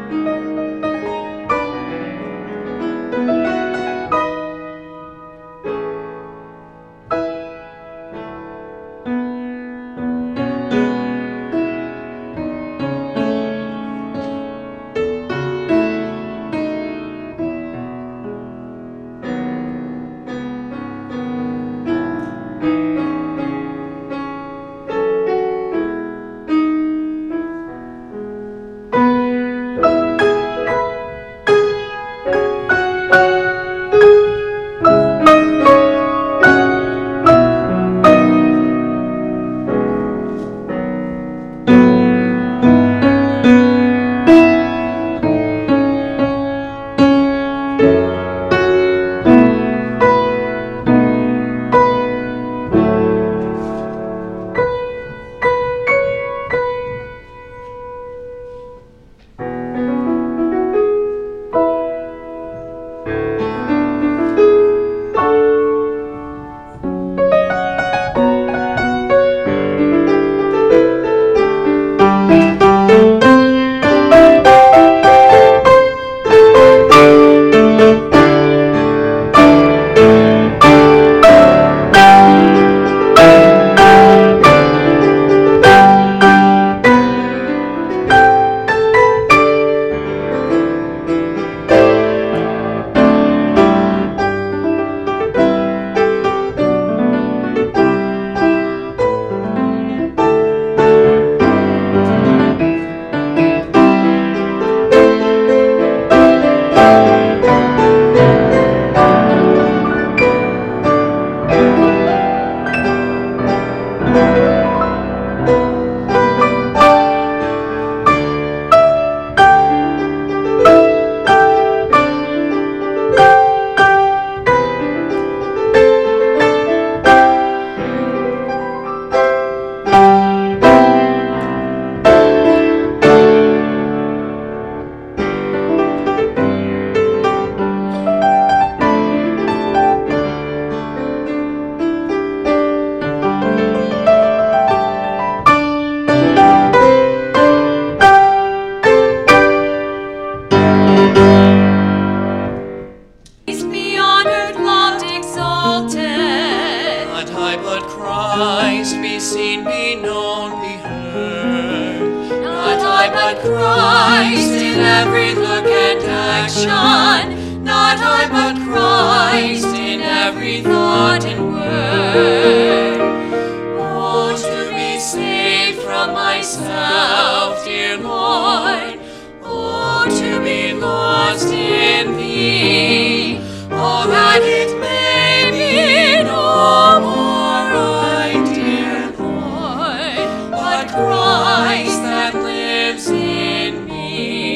Christ in every look and action, not I but Christ in every thought and word. Oh, to be saved from myself, dear Lord, oh, to be lost in Thee, oh, that it may be no more I, dear Lord, but Christ that lives in me.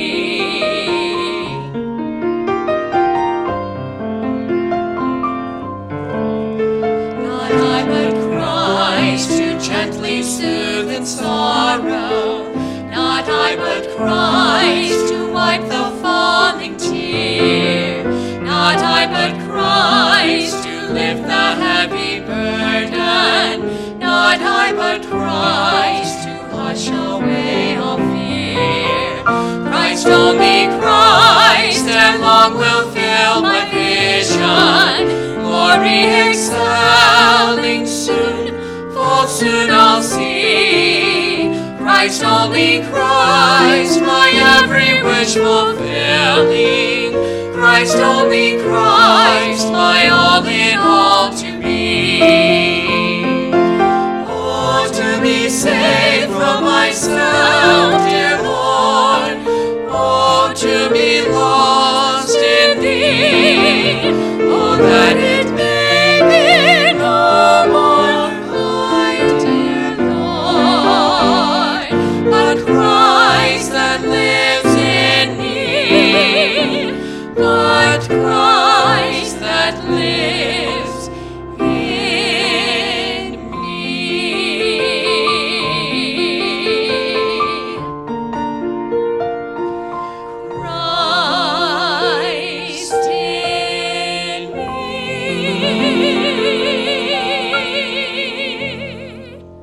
Not I but Christ to gently soothe in sorrow, not I but Christ to wipe the falling tear, not I but Christ to lift the heavy burden, not I but Christ to hush away all fear. Christ, only Christ, and long will fill my vision, glory excelling soon, full soon I'll see. Christ, only Christ, my every wish fulfilling, Christ, only Christ, my all in all to me. Oh, to be saved from myself, dear Lord, oh, to be lost in Thee, oh, that it may be no more I, dear Lord, but Christ that lives in me, but Christ that lives in me. Christ in me.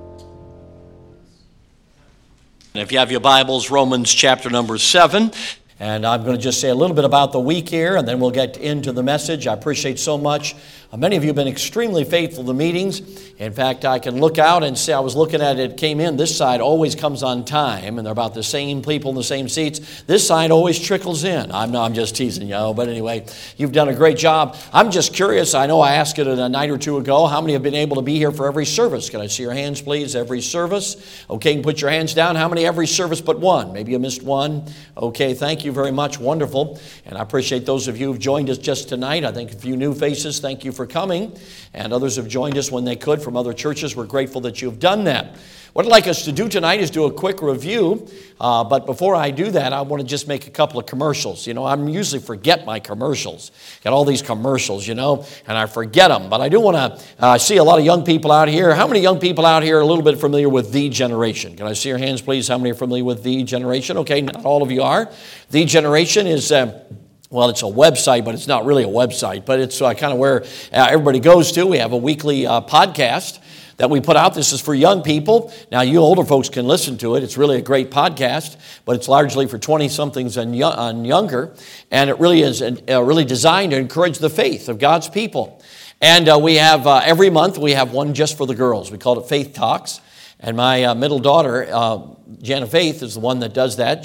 And if you have your Bibles, Romans chapter number 7. And I'm going to just say a little bit about the week here, and then we'll get into the message. I appreciate so much. Many of you have been extremely faithful to meetings. In fact, I can look out and see, I was looking at it, came in, this side always comes on time, and they're about the same people in the same seats. This side always trickles in. I'm just teasing you, but anyway, you've done a great job. I'm just curious, I know I asked it a night or two ago, how many have been able to be here for every service? Can I see your hands, please? Every service. Okay, you can put your hands down. How many every service but one? Maybe you missed one. Okay, thank you very much. Wonderful. And I appreciate those of you who've joined us just tonight. I think a few new faces, thank you for coming. And others have joined us when they could from other churches. We're grateful that you've done that. What I'd like us to do tonight is do a quick review. But before I do that, I want to just make a couple of commercials. You know, I usually forget my commercials. Got all these commercials, you know, and I forget them. But I do want to see a lot of young people out here. How many young people out here are a little bit familiar with The Generation? Can I see your hands, please? How many are familiar with The Generation? Okay, not all of you are. The Generation is... well, it's a website, but it's not really a website, but it's kind of where everybody goes to. We have a weekly podcast that we put out. This is for young people. Now, you older folks can listen to it. It's really a great podcast, but it's largely for 20-somethings and younger, and it really is really designed to encourage the faith of God's people. And we have, every month, we have one just for the girls. We call it Faith Talks. And my middle daughter, Jana Faith, is the one that does that.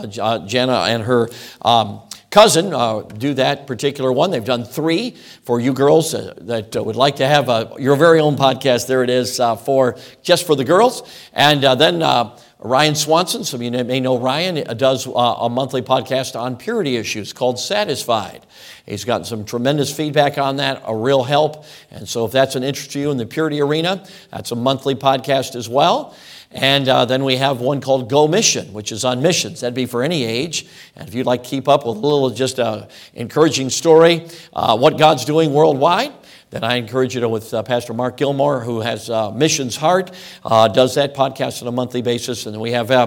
Jana and her cousin do that particular one. They've done 3 for you girls that would like to have your very own podcast. There it is for just for the girls. And then Ryan Swanson, some of you may know Ryan, does a monthly podcast on purity issues called Satisfied. He's gotten some tremendous feedback on that, a real help. And so if that's an interest to you in the purity arena, that's a monthly podcast as well. And then we have one called Go Mission, which is on missions. That'd be for any age. And if you'd like to keep up with a little just encouraging story, what God's doing worldwide, then I encourage you to with Pastor Mark Gilmore, who has Missions Heart, does that podcast on a monthly basis. And then we have,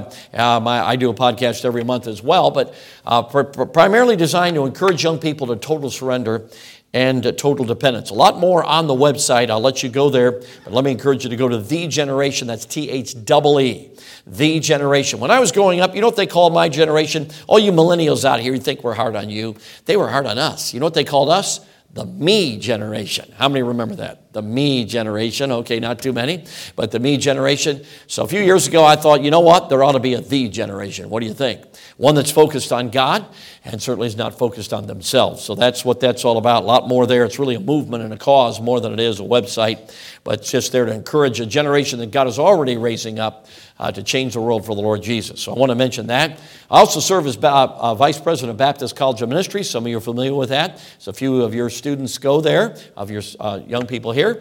I do a podcast every month as well, but primarily designed to encourage young people to total surrender and total dependence. A lot more on the website. I'll let you go there, but let me encourage you to go to The Generation. That's THEE. The Generation. When I was growing up, you know what they called my generation? All you millennials out here, you think we're hard on you. They were hard on us. You know what they called us? The Me Generation. How many remember that? The Me Generation. Okay, not too many, but the Me Generation. So a few years ago, I thought, you know what? There ought to be a The Generation. What do you think? One that's focused on God and certainly is not focused on themselves. So that's what that's all about. A lot more there. It's really a movement and a cause more than it is a website, but it's just there to encourage a generation that God is already raising up to change the world for the Lord Jesus. So I want to mention that. I also serve as Vice President of Baptist College of Ministry. Some of you are familiar with that. So a few of your students go there, of your young people here.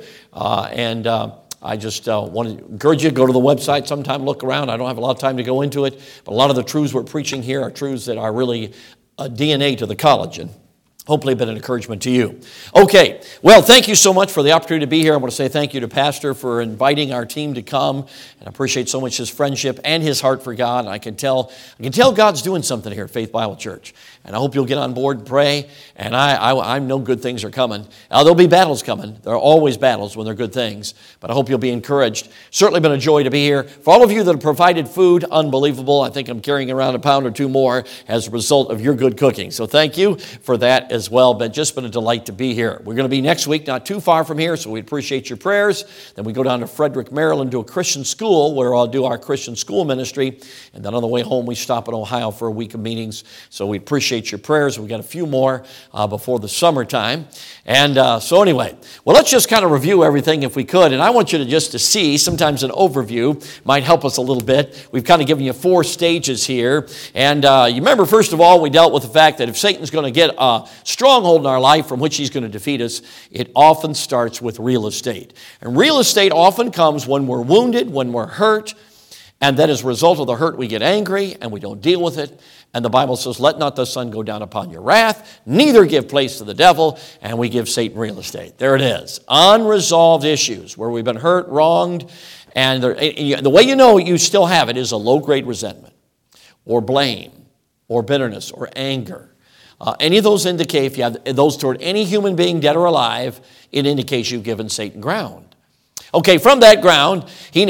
I just want to encourage you to go to the website sometime, look around. I don't have a lot of time to go into it, but a lot of the truths we're preaching here are truths that are really DNA to the college, and hopefully been an encouragement to you. Okay, well, thank you so much for the opportunity to be here. I want to say thank you to Pastor for inviting our team to come, and I appreciate so much his friendship and his heart for God. And I can tell God's doing something here at Faith Bible Church, and I hope you'll get on board and pray. And I know good things are coming. There'll be battles coming. There are always battles when they're good things, but I hope you'll be encouraged. Certainly been a joy to be here. For all of you that have provided food, unbelievable. I think I'm carrying around a pound or two more as a result of your good cooking. So thank you for that as well, but just been a delight to be here. We're going to be next week, not too far from here, so we appreciate your prayers. Then we go down to Frederick, Maryland to a Christian school where I'll do our Christian school ministry, and then on the way home we stop in Ohio for a week of meetings, so we appreciate your prayers. We've got a few more before the summertime, and so anyway, well, let's just kind of review everything if we could, and I want you to just to see, sometimes an overview might help us a little bit. We've kind of given you 4 stages here, and you remember, first of all, we dealt with the fact that if Satan's going to get stronghold in our life from which he's going to defeat us, it often starts with real estate. And real estate often comes when we're wounded, when we're hurt, and then as a result of the hurt, we get angry and we don't deal with it. And the Bible says, let not the sun go down upon your wrath, neither give place to the devil, and we give Satan real estate. There it is. Unresolved issues where we've been hurt, wronged, and the way you know you still have it is a low-grade resentment or blame or bitterness or anger. Any of those indicate, if you have those toward any human being, dead or alive, it indicates you've given Satan ground. Okay, from that ground,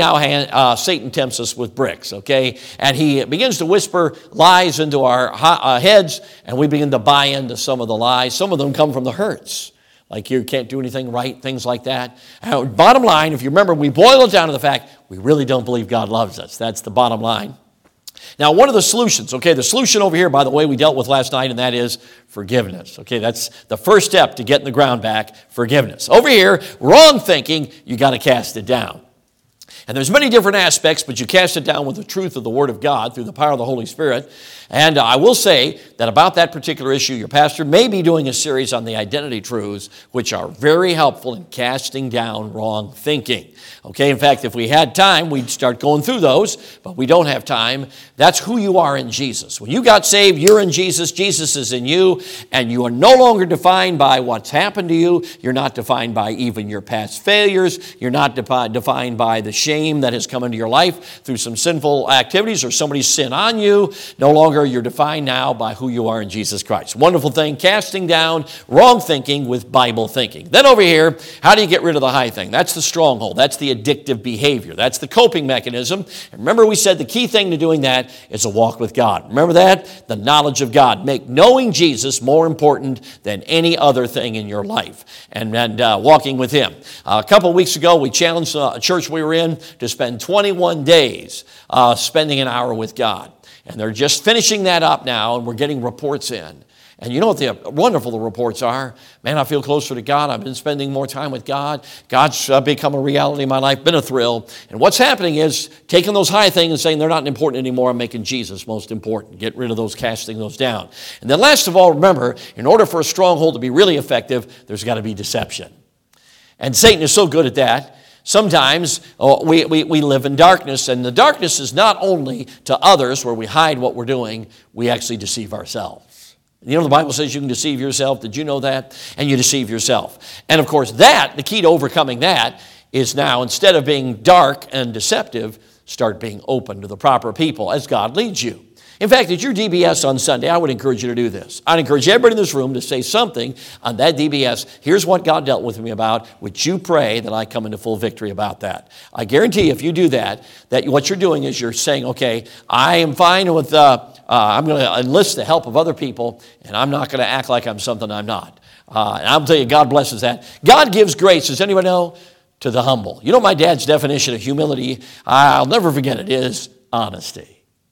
Satan tempts us with bricks, okay? And he begins to whisper lies into our heads, and we begin to buy into some of the lies. Some of them come from the hurts, like you can't do anything right, things like that. Bottom line, if you remember, we boil it down to the fact we really don't believe God loves us. That's the bottom line. Now, one of the solutions, okay, the solution over here, by the way, we dealt with last night, and that is forgiveness. Okay, that's the first step to getting the ground back, forgiveness. Over here, wrong thinking, you got to cast it down. And there's many different aspects, but you cast it down with the truth of the Word of God through the power of the Holy Spirit. And I will say that about that particular issue, your pastor may be doing a series on the identity truths, which are very helpful in casting down wrong thinking. Okay, in fact, if we had time, we'd start going through those, but we don't have time. That's who you are in Jesus. When you got saved, you're in Jesus, Jesus is in you, and you are no longer defined by what's happened to you. You're not defined by even your past failures. You're not defined by the shame that has come into your life through some sinful activities or somebody's sin on you. No longer you're defined now by who you are in Jesus Christ. Wonderful thing, casting down wrong thinking with Bible thinking. Then over here, how do you get rid of the high thing? That's the stronghold. That's the addictive behavior. That's the coping mechanism. And remember, we said the key thing to doing that is a walk with God. Remember that? The knowledge of God. Make knowing Jesus more important than any other thing in your life. And walking with Him. A couple of weeks ago, we challenged a church we were in to spend 21 days spending an hour with God. And they're just finishing that up now, and we're getting reports in. And you know what wonderful the reports are? Man, I feel closer to God. I've been spending more time with God. God's become a reality in my life, been a thrill. And what's happening is taking those high things and saying they're not important anymore and making Jesus most important. Get rid of those, casting those down. And then last of all, remember, in order for a stronghold to be really effective, there's got to be deception. And Satan is so good at that. Sometimes we live in darkness, and the darkness is not only to others where we hide what we're doing, we actually deceive ourselves. You know, the Bible says you can deceive yourself. Did you know that? And you deceive yourself. And of course, the key to overcoming that is now, instead of being dark and deceptive, start being open to the proper people as God leads you. In fact, at your DBS on Sunday, I would encourage you to do this. I'd encourage everybody in this room to say something on that DBS. Here's what God dealt with me about. Would you pray that I come into full victory about that? I guarantee if you do that what you're doing is you're saying, okay, I am fine with, I'm going to enlist the help of other people, and I'm not going to act like I'm something I'm not. And I'll tell you, God blesses that. God gives grace, does anyone know, to the humble. You know my dad's definition of humility, I'll never forget it, is honesty.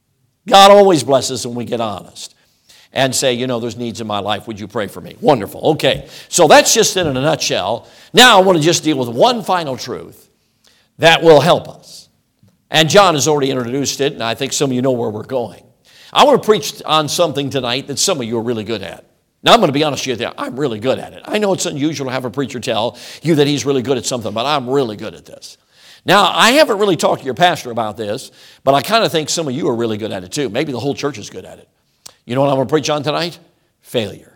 God always blesses when we get honest and say, you know, there's needs in my life. Would you pray for me? Wonderful. Okay, so that's just it in a nutshell. Now I want to just deal with one final truth that will help us. And John has already introduced it, and I think some of you know where we're going. I want to preach on something tonight that some of you are really good at. Now, I'm going to be honest with you, I'm really good at it. I know it's unusual to have a preacher tell you that he's really good at something, but I'm really good at this. Now, I haven't really talked to your pastor about this, but I kind of think some of you are really good at it too. Maybe the whole church is good at it. You know what I'm going to preach on tonight? Failure.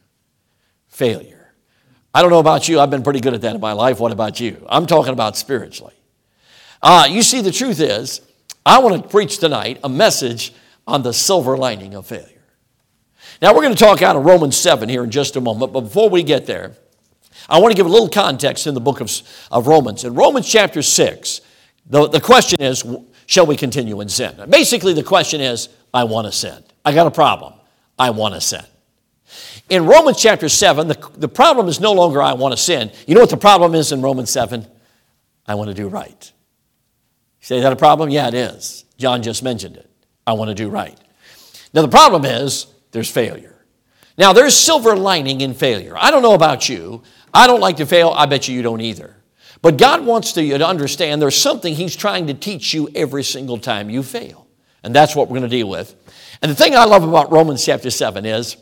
Failure. I don't know about you. I've been pretty good at that in my life. What about you? I'm talking about spiritually. You see, the truth is, I want to preach tonight a message on the silver lining of failure. Now, we're going to talk out of Romans 7 here in just a moment, but before we get there, I want to give a little context in the book of Romans. In Romans chapter 6, the question is, shall we continue in sin? Basically, the question is, I want to sin. I got a problem. I want to sin. In Romans chapter 7, the problem is no longer I want to sin. You know what the problem is in Romans 7? I want to do right. You say, is that a problem? Yeah, it is. John just mentioned it. I want to do right. Now, the problem is there's failure. Now, there's silver lining in failure. I don't know about you. I don't like to fail. I bet you don't either. But God wants you to understand there's something He's trying to teach you every single time you fail. And that's what we're going to deal with. And the thing I love about Romans chapter 7 is,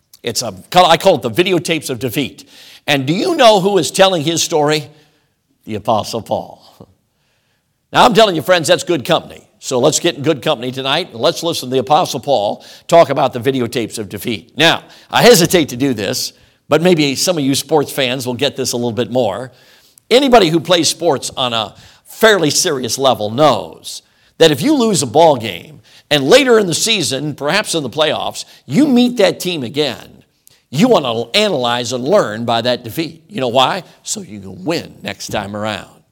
I call it the videotapes of defeat. And do you know who is telling his story? The Apostle Paul. Now, I'm telling you, friends, that's good company. So let's get in good company tonight, and let's listen to the Apostle Paul talk about the videotapes of defeat. Now, I hesitate to do this, but maybe some of you sports fans will get this a little bit more. Anybody who plays sports on a fairly serious level knows that if you lose a ball game, and later in the season, perhaps in the playoffs, you meet that team again, you want to analyze and learn by that defeat. You know why? So you can win next time around.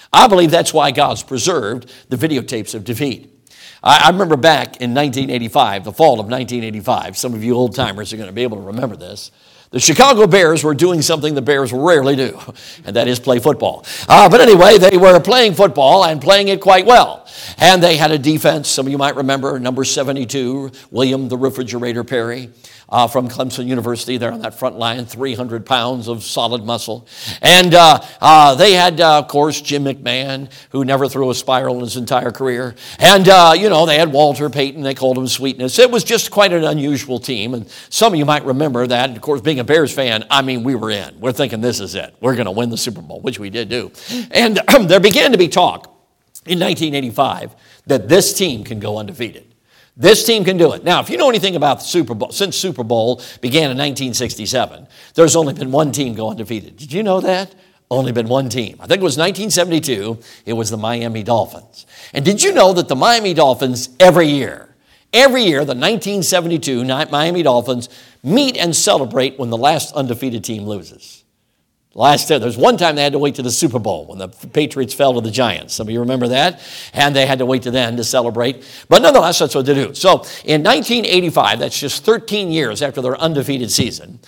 I believe that's why God's preserved the videotapes of defeat. I remember back in 1985, the fall of 1985, some of you old-timers are going to be able to remember this. The Chicago Bears were doing something the Bears rarely do, and that is play football. But anyway, they were playing football and playing it quite well. And they had a defense, some of you might remember, number 72, William the Refrigerator Perry. From Clemson University there on that front line, 300 pounds of solid muscle. And they had, of course, Jim McMahon, who never threw a spiral in his entire career. And, they had Walter Payton. They called him Sweetness. It was just quite an unusual team. And some of you might remember that. Of course, being a Bears fan, we were in. We're thinking this is it. We're going to win the Super Bowl, which we did do. And there began to be talk in 1985 that this team can go undefeated. This team can do it. Now, if you know anything about the Super Bowl, since Super Bowl began in 1967, there's only been one team go undefeated. Did you know that? Only been one team. I think it was 1972. It was the Miami Dolphins. And did you know that the Miami Dolphins every year, the 1972 Miami Dolphins meet and celebrate when the last undefeated team loses? There's one time they had to wait to the Super Bowl when the Patriots fell to the Giants. Some of you remember that? And they had to wait to then to celebrate. But nonetheless, that's what they do. So in 1985, that's just 13 years after their undefeated season,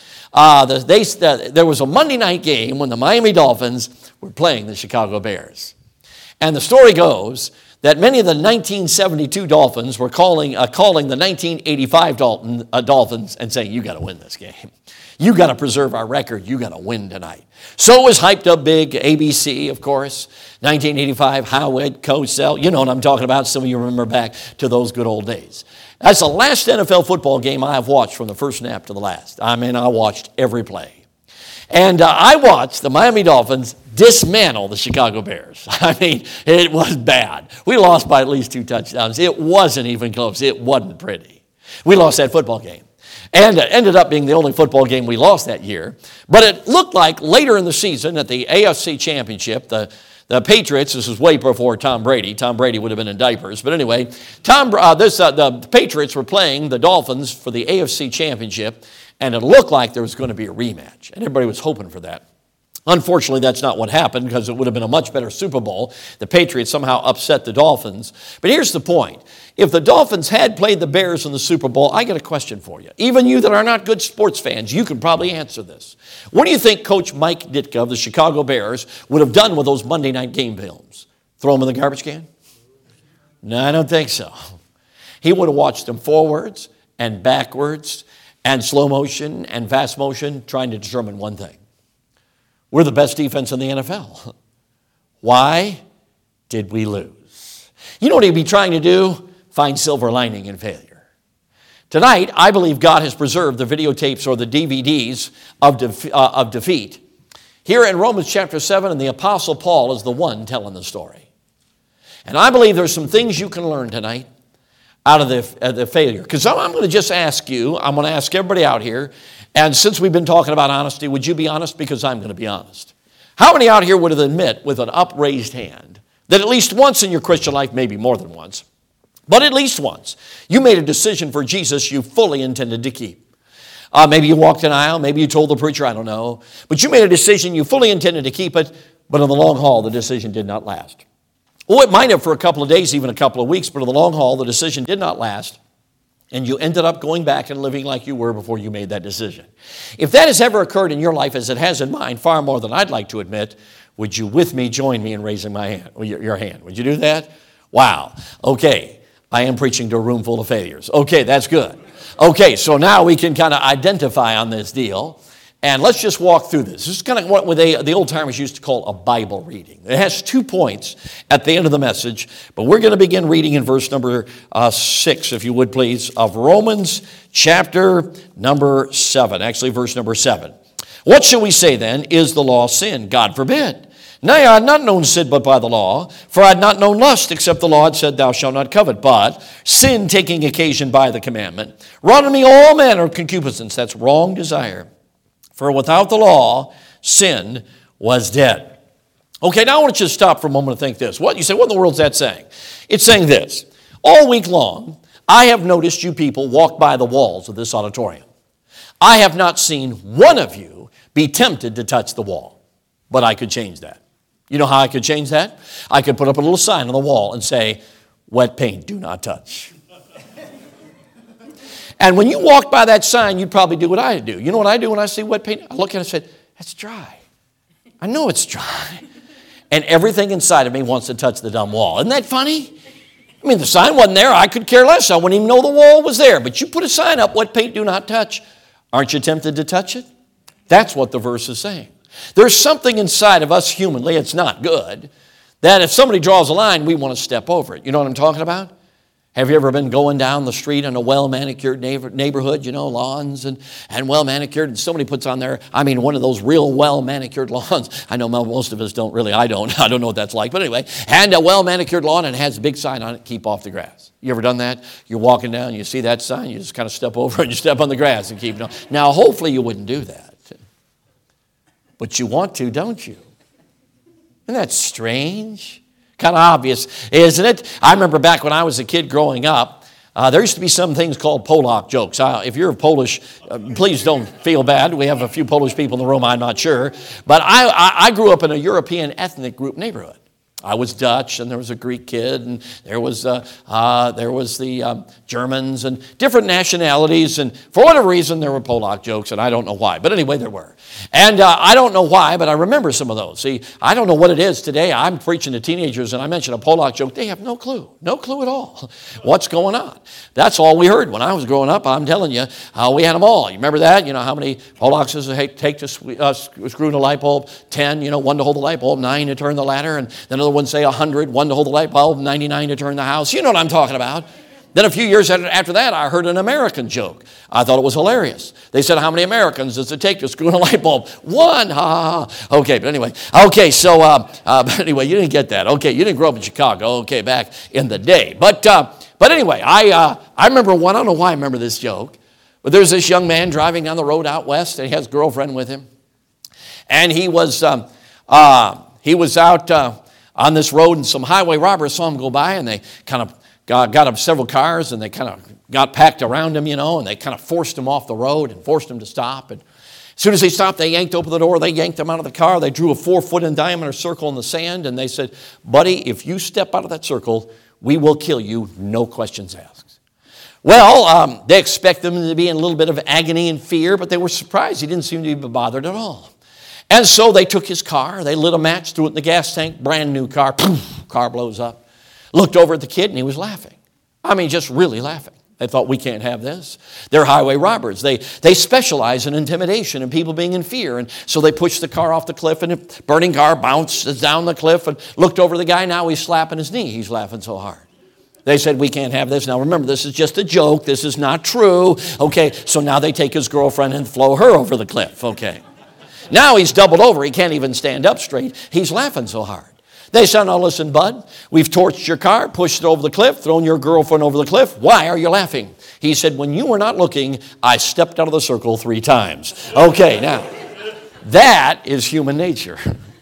there was a Monday night game when the Miami Dolphins were playing the Chicago Bears. And the story goes that many of the 1972 Dolphins were calling the 1985 Dolphins and saying, you got to win this game. You got to preserve our record. You got to win tonight. So it was hyped up big. ABC, of course, 1985, Howard, Cosell. You know what I'm talking about. Some of you remember back to those good old days. That's the last NFL football game I have watched from the first snap to the last. I watched every play. And I watched the Miami Dolphins dismantle the Chicago Bears. It was bad. We lost by at least 2 touchdowns. It wasn't even close. It wasn't pretty. We lost that football game. And it ended up being the only football game we lost that year. But it looked like later in the season at the AFC Championship, the Patriots, this was way before Tom Brady. Tom Brady would have been in diapers. But anyway, the Patriots were playing the Dolphins for the AFC Championship, and it looked like there was going to be a rematch. And everybody was hoping for that. Unfortunately, that's not what happened because it would have been a much better Super Bowl. The Patriots somehow upset the Dolphins. But here's the point. If the Dolphins had played the Bears in the Super Bowl, I got a question for you. Even you that are not good sports fans, you can probably answer this. What do you think Coach Mike Ditka of the Chicago Bears would have done with those Monday night game films? Throw them in the garbage can? No, I don't think so. He would have watched them forwards and backwards and slow motion and fast motion, trying to determine one thing. We're the best defense in the NFL. Why did we lose? You know what he'd be trying to do? Find silver lining in failure. Tonight, I believe God has preserved the videotapes or the DVDs of defeat. Here in Romans chapter 7, and the Apostle Paul is the one telling the story. And I believe there's some things you can learn tonight out of the failure. Because I'm going to just ask you, I'm going to ask everybody out here, and since we've been talking about honesty, would you be honest? Because I'm going to be honest. How many out here would admit with an upraised hand that at least once in your Christian life, maybe more than once, but at least once, you made a decision for Jesus you fully intended to keep? Maybe you walked an aisle, maybe you told the preacher, I don't know, but you made a decision you fully intended to keep it, but in the long haul, the decision did not last. Oh, it might have for a couple of days, even a couple of weeks, but in the long haul, the decision did not last. And you ended up going back and living like you were before you made that decision. If that has ever occurred in your life, as it has in mine, far more than I'd like to admit, would you with me join me in raising my hand, your hand? Would you do that? Wow. Okay. I am preaching to a room full of failures. Okay, that's good. Okay, so now we can kind of identify on this deal. And let's just walk through this. This is kind of what the old-timers used to call a Bible reading. It has 2 points at the end of the message, but we're going to begin reading in verse number 6, if you would please, of Romans chapter number 7, actually verse number 7. What shall we say then? Is the law sin? God forbid. Nay, I had not known sin but by the law, for I had not known lust, except the law had said, thou shalt not covet. But sin, taking occasion by the commandment, wrought in me all manner of concupiscence, that's wrong desire. For without the law, sin was dead. Okay, now I want you to stop for a moment and think this. You say, what in the world is that saying? It's saying this. All week long, I have noticed you people walk by the walls of this auditorium. I have not seen one of you be tempted to touch the wall, but I could change that. You know how I could change that? I could put up a little sign on the wall and say, wet paint, do not touch. And when you walk by that sign, you'd probably do what I do. You know what I do when I see wet paint? I look at it and say, that's dry. I know it's dry. And everything inside of me wants to touch the dumb wall. Isn't that funny? I mean, the sign wasn't there. I could care less. I wouldn't even know the wall was there. But you put a sign up, wet paint, do not touch. Aren't you tempted to touch it? That's what the verse is saying. There's something inside of us humanly, it's not good, that if somebody draws a line, we want to step over it. You know what I'm talking about? Have you ever been going down the street in a well-manicured neighborhood, you know, lawns and well-manicured, and somebody puts on there, I mean, one of those real well-manicured lawns. I know most of us don't really, I don't know what that's like, but anyway, and a well-manicured lawn, and it has a big sign on it, keep off the grass. You ever done that? You're walking down, you see that sign, you just kind of step over and you step on the grass and keep it on. Now, hopefully you wouldn't do that. But you want to, don't you? Isn't that strange? Kind of obvious, isn't it? I remember back when I was a kid growing up, there used to be some things called Polak jokes. If you're Polish, please don't feel bad. We have a few Polish people in the room, I'm not sure. But I grew up in a European ethnic group neighborhood. I was Dutch, and there was a Greek kid, and there was the Germans, and different nationalities, and for whatever reason, there were Polak jokes, and I don't know why. But anyway, there were. And I don't know why, but I remember some of those. See, I don't know what it is today. I'm preaching to teenagers, and I mention a Polak joke. They have no clue at all what's going on. That's all we heard when I was growing up. I'm telling you, we had them all. You remember that? You know, how many Polaks does it take to screw in a light bulb? 10, you know, 1 to hold the light bulb, 9 to turn the ladder, and then another one say 100, 1 to hold the light bulb, 99 to turn the house. You know what I'm talking about. Then a few years after that, I heard an American joke. I thought it was hilarious. They said, how many Americans does it take to screw in a light bulb? 1, ha, ha, ha. Okay, but anyway. Okay, so, but anyway, you didn't get that. Okay, you didn't grow up in Chicago, okay, back in the day. But anyway, I remember one, I don't know why I remember this joke, but there's this young man driving down the road out west, and he has a girlfriend with him. And he was out on this road, and some highway robbers saw him go by, and they kind of got up several cars, and they kind of got packed around him, you know, and they kind of forced him off the road and forced him to stop. And as soon as he stopped, they yanked open the door. They yanked him out of the car. They drew a 4-foot in diameter circle in the sand, and they said, buddy, if you step out of that circle, we will kill you, no questions asked. Well, they expect them to be in a little bit of agony and fear, but they were surprised. He didn't seem to be bothered at all. And so they took his car, they lit a match, threw it in the gas tank, brand new car, poof, car blows up. Looked over at the kid and he was laughing. I mean, just really laughing. They thought, we can't have this. They're highway robbers. They specialize in intimidation and people being in fear. And so they pushed the car off the cliff, and the burning car bounces down the cliff and looked over the guy. Now he's slapping his knee. He's laughing so hard. They said, we can't have this. Now remember, this is just a joke. This is not true. Okay, so now they take his girlfriend and throw her over the cliff. Okay. Now he's doubled over. He can't even stand up straight. He's laughing so hard. They said, now listen, bud, we've torched your car, pushed it over the cliff, thrown your girlfriend over the cliff. Why are you laughing? He said, when you were not looking, I stepped out of the circle 3 times. Okay, now, that is human nature.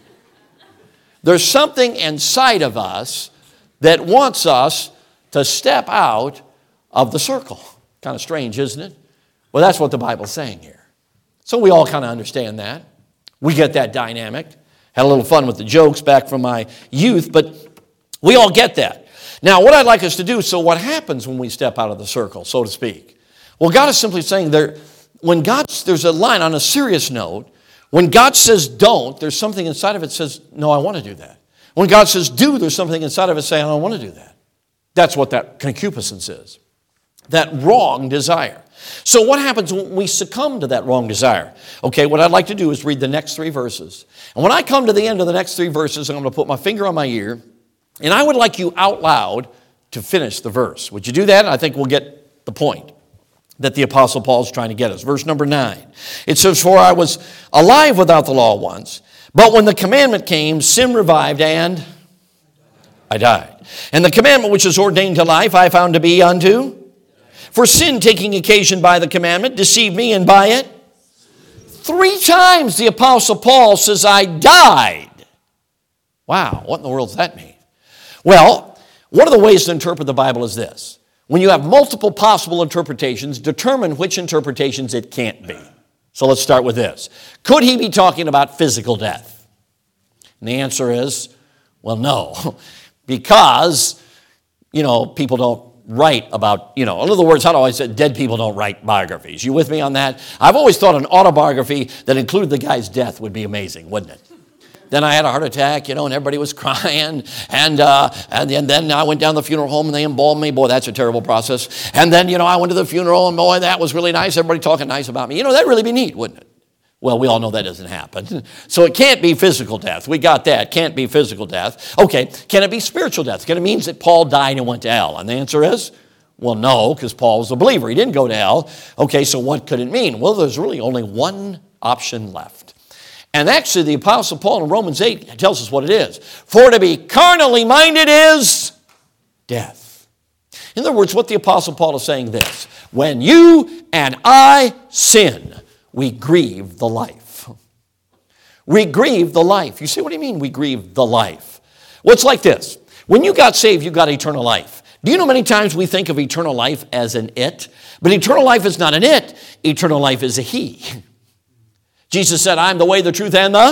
There's something inside of us that wants us to step out of the circle. Kind of strange, isn't it? Well, that's what the Bible's saying here. So we all kind of understand that. We get that dynamic. Had a little fun with the jokes back from my youth, but we all get that. Now, what I'd like us to do, so what happens when we step out of the circle, so to speak? Well, God is simply saying there's a line on a serious note. When God says don't, there's something inside of it that says, no, I want to do that. When God says do, there's something inside of it saying, I don't want to do that. That's what that concupiscence is. That wrong desire. So what happens when we succumb to that wrong desire? Okay, what I'd like to do is read the next 3 verses. And when I come to the end of the next 3 verses, I'm going to put my finger on my ear, and I would like you out loud to finish the verse. Would you do that? I think we'll get the point that the Apostle Paul is trying to get us. Verse number 9. It says, for I was alive without the law once, but when the commandment came, sin revived, and I died. And the commandment which is ordained to life, I found to be unto. For sin, taking occasion by the commandment, deceived me, and by it 3 times the Apostle Paul says, I died. Wow, what in the world does that mean? Well, one of the ways to interpret the Bible is this. When you have multiple possible interpretations, determine which interpretations it can't be. So let's start with this. Could he be talking about physical death? And the answer is, well, no. Because, people don't write about, in other words, how do I say dead people don't write biographies? You with me on that? I've always thought an autobiography that included the guy's death would be amazing, wouldn't it? Then I had a heart attack, and everybody was crying. And then I went down to the funeral home, and they embalmed me. Boy, that's a terrible process. And then, I went to the funeral, and boy, that was really nice. Everybody talking nice about me. That'd really be neat, wouldn't it? Well, we all know that doesn't happen. So it can't be physical death. We got that. Can't be physical death. Okay, can it be spiritual death? Can it mean that Paul died and went to hell? And the answer is, well, no, because Paul was a believer. He didn't go to hell. Okay, so what could it mean? Well, there's really only one option left. And actually, the Apostle Paul in Romans 8 tells us what it is. For to be carnally minded is death. In other words, what the Apostle Paul is saying this: when you and I sin, we grieve the life. We grieve the life. You say, what do you mean we grieve the life? Well, it's like this. When you got saved, you got eternal life. Do you know many times we think of eternal life as an it? But eternal life is not an it. Eternal life is a he. Jesus said, I am the way, the truth, and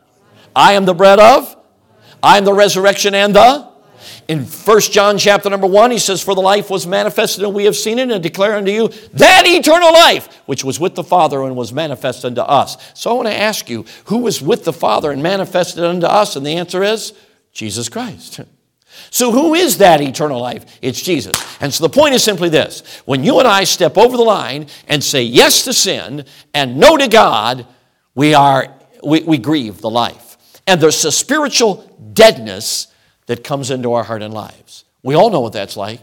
I am the bread of. I am the resurrection and the. In 1 John chapter number 1, he says, for the life was manifested, and we have seen it, and declare unto you that eternal life, which was with the Father and was manifested unto us. So I want to ask you, who was with the Father and manifested unto us? And the answer is Jesus Christ. So who is that eternal life? It's Jesus. And so the point is simply this. When you and I step over the line and say yes to sin and no to God, we grieve the life. And there's a spiritual deadness that comes into our heart and lives. We all know what that's like.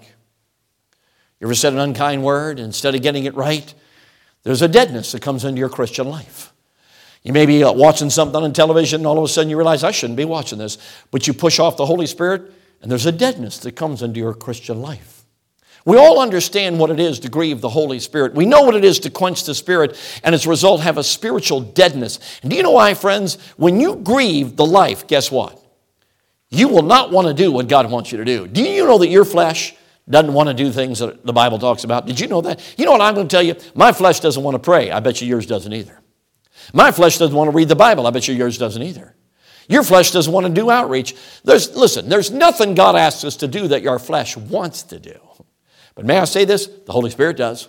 You ever said an unkind word, and instead of getting it right, there's a deadness that comes into your Christian life. You may be watching something on television, and all of a sudden you realize, I shouldn't be watching this. But you push off the Holy Spirit, and there's a deadness that comes into your Christian life. We all understand what it is to grieve the Holy Spirit. We know what it is to quench the Spirit, and as a result have a spiritual deadness. And do you know why, friends? When you grieve the life, guess what? You will not want to do what God wants you to do. Do you know that your flesh doesn't want to do things that the Bible talks about? Did you know that? You know what I'm going to tell you? My flesh doesn't want to pray. I bet you yours doesn't either. My flesh doesn't want to read the Bible. I bet you yours doesn't either. Your flesh doesn't want to do outreach. There's nothing God asks us to do that your flesh wants to do. But may I say this? The Holy Spirit does.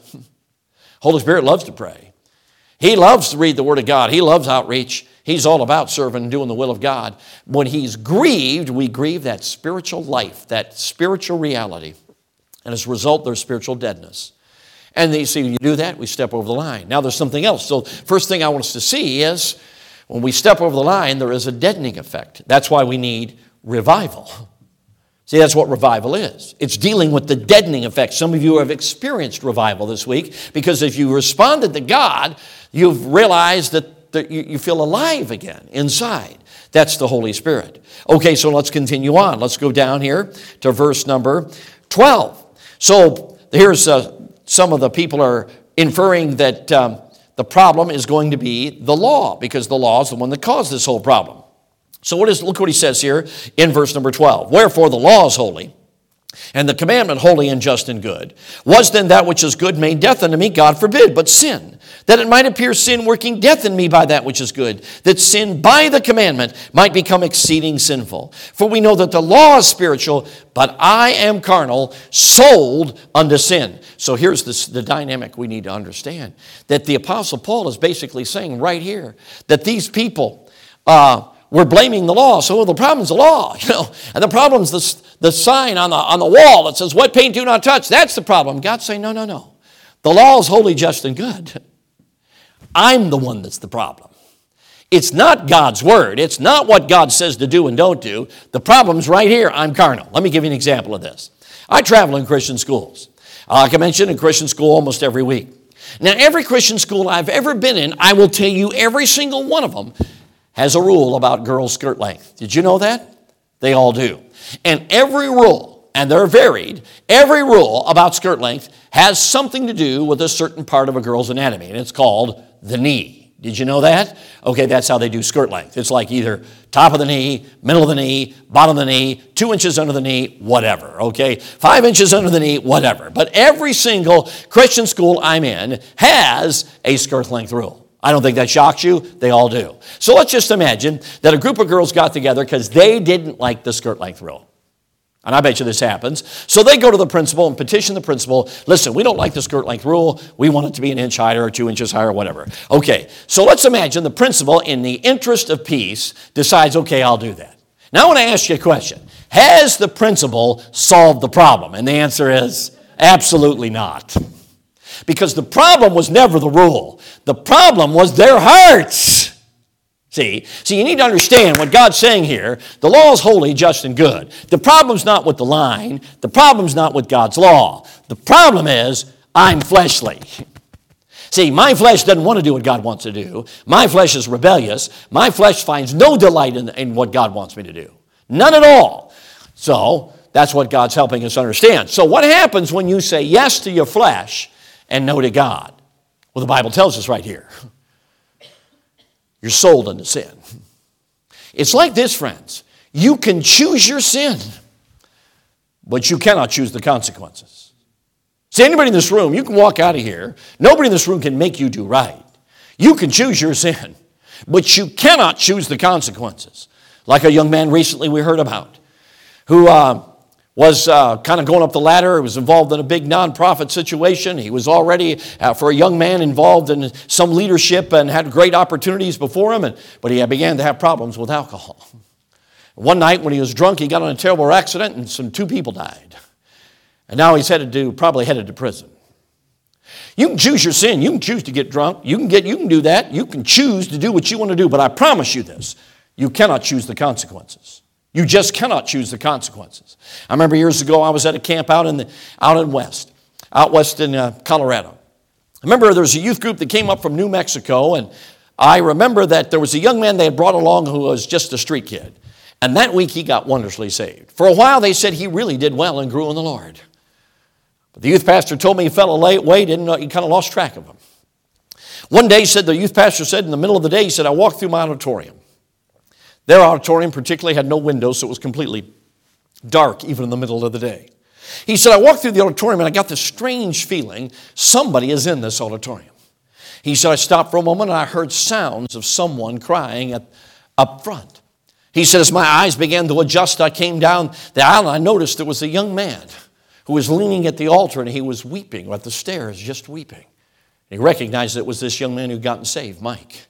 Holy Spirit loves to pray. He loves to read the Word of God. He loves outreach. He's all about serving and doing the will of God. When he's grieved, we grieve that spiritual life, that spiritual reality. And as a result, there's spiritual deadness. And you see, when you do that, we step over the line. Now there's something else. So first thing I want us to see is when we step over the line, there is a deadening effect. That's why we need revival. See, that's what revival is. It's dealing with the deadening effect. Some of you have experienced revival this week because if you responded to God, you've realized that you feel alive again inside. That's the Holy Spirit. Okay, so let's continue on. Let's go down here to verse number 12. So here's some of the people are inferring that the problem is going to be the law because the law is the one that caused this whole problem. So look what he says here in verse number 12. Wherefore the law is holy, and the commandment holy and just and good. Was then that which is good made death unto me? God forbid. But sin, that it might appear sin working death in me by that which is good, that sin by the commandment might become exceeding sinful. For we know that the law is spiritual, but I am carnal, sold unto sin. So here's the dynamic we need to understand. That the Apostle Paul is basically saying right here that these people we're blaming the law. So the problem's the law, and the problem's the sign on the wall that says, "What paint do not touch?" That's the problem. God's saying, no. The law is holy, just, and good. I'm the one that's the problem. It's not God's word. It's not what God says to do and don't do. The problem's right here. I'm carnal. Let me give you an example of this. I travel in Christian schools. Like I mentioned, in Christian school almost every week. Now, every Christian school I've ever been in, I will tell you every single one of them has a rule about girls' skirt length. Did you know that? They all do. And every rule, and they're varied, every rule about skirt length has something to do with a certain part of a girl's anatomy, and it's called the knee. Did you know that? Okay, that's how they do skirt length. It's like either top of the knee, middle of the knee, bottom of the knee, 2 inches under the knee, whatever, okay? 5 inches under the knee, whatever. But every single Christian school I'm in has a skirt length rule. I don't think that shocks you. They all do. So let's just imagine that a group of girls got together because they didn't like the skirt length rule. And I bet you this happens. So they go to the principal and petition the principal, listen, we don't like the skirt length rule. We want it to be an inch higher or 2 inches higher or whatever. Okay, so let's imagine the principal, in the interest of peace, decides, okay, I'll do that. Now I want to ask you a question. Has the principal solved the problem? And the answer is absolutely not. Because the problem was never the rule. The problem was their hearts. See, you need to understand what God's saying here. The law is holy, just, and good. The problem's not with the line. The problem's not with God's law. The problem is, I'm fleshly. See, my flesh doesn't want to do what God wants to do. My flesh is rebellious. My flesh finds no delight in what God wants me to do. None at all. So, that's what God's helping us understand. So what happens when you say yes to your flesh and no to God? Well, the Bible tells us right here. You're sold into sin. It's like this, friends. You can choose your sin, but you cannot choose the consequences. See, anybody in this room, you can walk out of here. Nobody in this room can make you do right. You can choose your sin, but you cannot choose the consequences. Like a young man recently we heard about who was kind of going up the ladder. He was involved in a big nonprofit situation. He was already, for a young man, involved in some leadership and had great opportunities before him, but he began to have problems with alcohol. One night when he was drunk, he got in a terrible accident and 2 people died. And now he's probably headed to prison. You can choose your sin. You can choose to get drunk. You can do that. You can choose to do what you want to do, but I promise you this, you cannot choose the consequences. You just cannot choose the consequences. I remember years ago I was at a camp out west in Colorado. I remember there was a youth group that came up from New Mexico, and I remember that there was a young man they had brought along who was just a street kid. And that week he got wondrously saved. For a while they said he really did well and grew in the Lord. But the youth pastor told me he fell away, he kind of lost track of him. One day the youth pastor said in the middle of the day, he said, I walked through my auditorium. Their auditorium particularly had no windows, so it was completely dark even in the middle of the day. He said, I walked through the auditorium and I got this strange feeling somebody is in this auditorium. He said, I stopped for a moment and I heard sounds of someone crying up front. He said, as my eyes began to adjust, I came down the aisle and I noticed there was a young man who was leaning at the altar and he was weeping at the stairs, just weeping. He recognized it was this young man who'd gotten saved, Mike.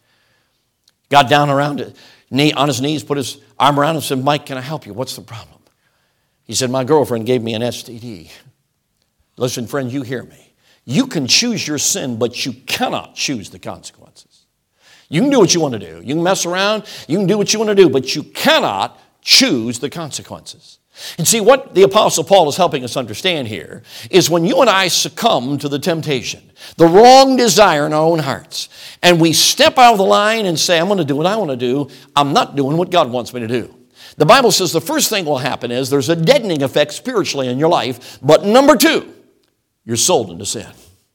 Got down around it. On his knees, put his arm around him and said, Mike, can I help you? What's the problem? He said, my girlfriend gave me an STD. Listen, friend, you hear me. You can choose your sin, but you cannot choose the consequences. You can do what you want to do. You can mess around. You can do what you want to do, but you cannot choose the consequences. And see, what the Apostle Paul is helping us understand here is when you and I succumb to the temptation, the wrong desire in our own hearts, and we step out of the line and say, I'm going to do what I want to do, I'm not doing what God wants me to do. The Bible says the first thing will happen is there's a deadening effect spiritually in your life, but number 2, you're sold into sin.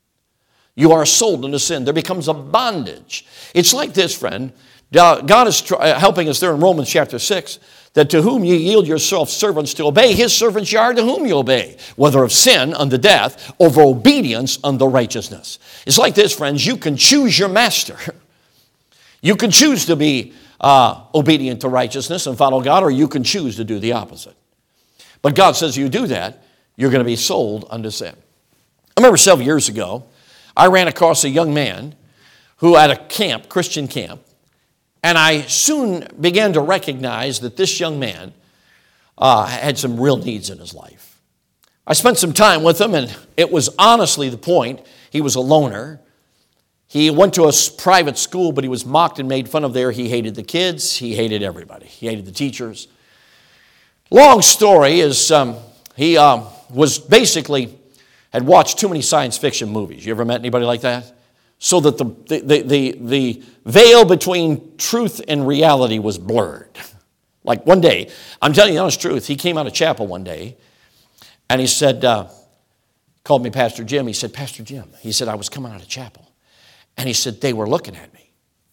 You are sold into sin. There becomes a bondage. It's like this, friend. God is helping us there in Romans chapter 6, that to whom ye yield yourselves servants to obey, his servants ye are to whom you obey, whether of sin unto death, or of obedience unto righteousness. It's like this, friends. You can choose your master. You can choose to be obedient to righteousness and follow God, or you can choose to do the opposite. But God says you do that, you're going to be sold unto sin. I remember several years ago, I ran across a young man who at a camp, Christian camp, and I soon began to recognize that this young man had some real needs in his life. I spent some time with him, and it was honestly the point. He was a loner. He went to a private school, but he was mocked and made fun of there. He hated the kids. He hated everybody. He hated the teachers. Long story is he was basically had watched too many science fiction movies. You ever met anybody like that? So that the veil between truth and reality was blurred. Like one day, I'm telling you the honest truth, he came out of chapel one day, and he said, called me Pastor Jim. He said, Pastor Jim, he said, I was coming out of chapel. And he said, they were looking at me.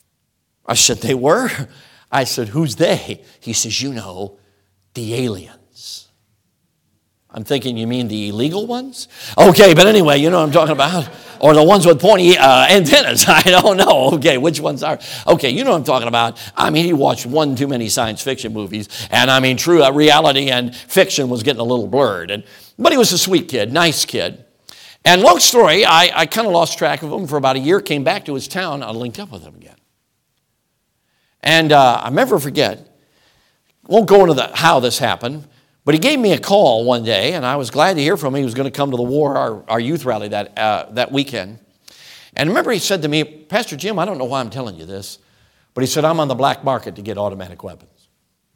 I said, they were? I said, who's they? He says, you know, the aliens. I'm thinking you mean the illegal ones? Okay, but anyway, you know what I'm talking about. Or the ones with pointy antennas. I don't know. Okay, which ones are? Okay, you know what I'm talking about. I mean, he watched one too many science fiction movies. And I mean, true reality and fiction was getting a little blurred. But he was a sweet kid, nice kid. And long story, I kind of lost track of him for about a year, came back to his town, I linked up with him again. And I'll never forget, won't go into how this happened, but he gave me a call one day, and I was glad to hear from him. He was going to come to the war, our youth rally that weekend. And remember he said to me, Pastor Jim, I don't know why I'm telling you this, but he said, I'm on the black market to get automatic weapons.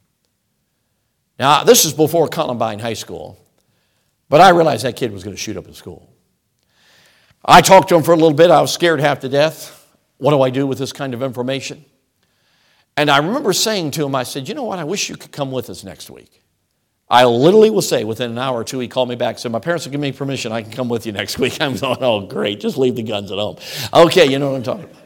Now, this is before Columbine High School, but I realized that kid was going to shoot up at school. I talked to him for a little bit. I was scared half to death. What do I do with this kind of information? And I remember saying to him, I said, you know what, I wish you could come with us next week. I literally will say within an hour or two, he called me back and said, my parents will give me permission. I can come with you next week. I'm going, oh, great. Just leave the guns at home. Okay, you know what I'm talking about.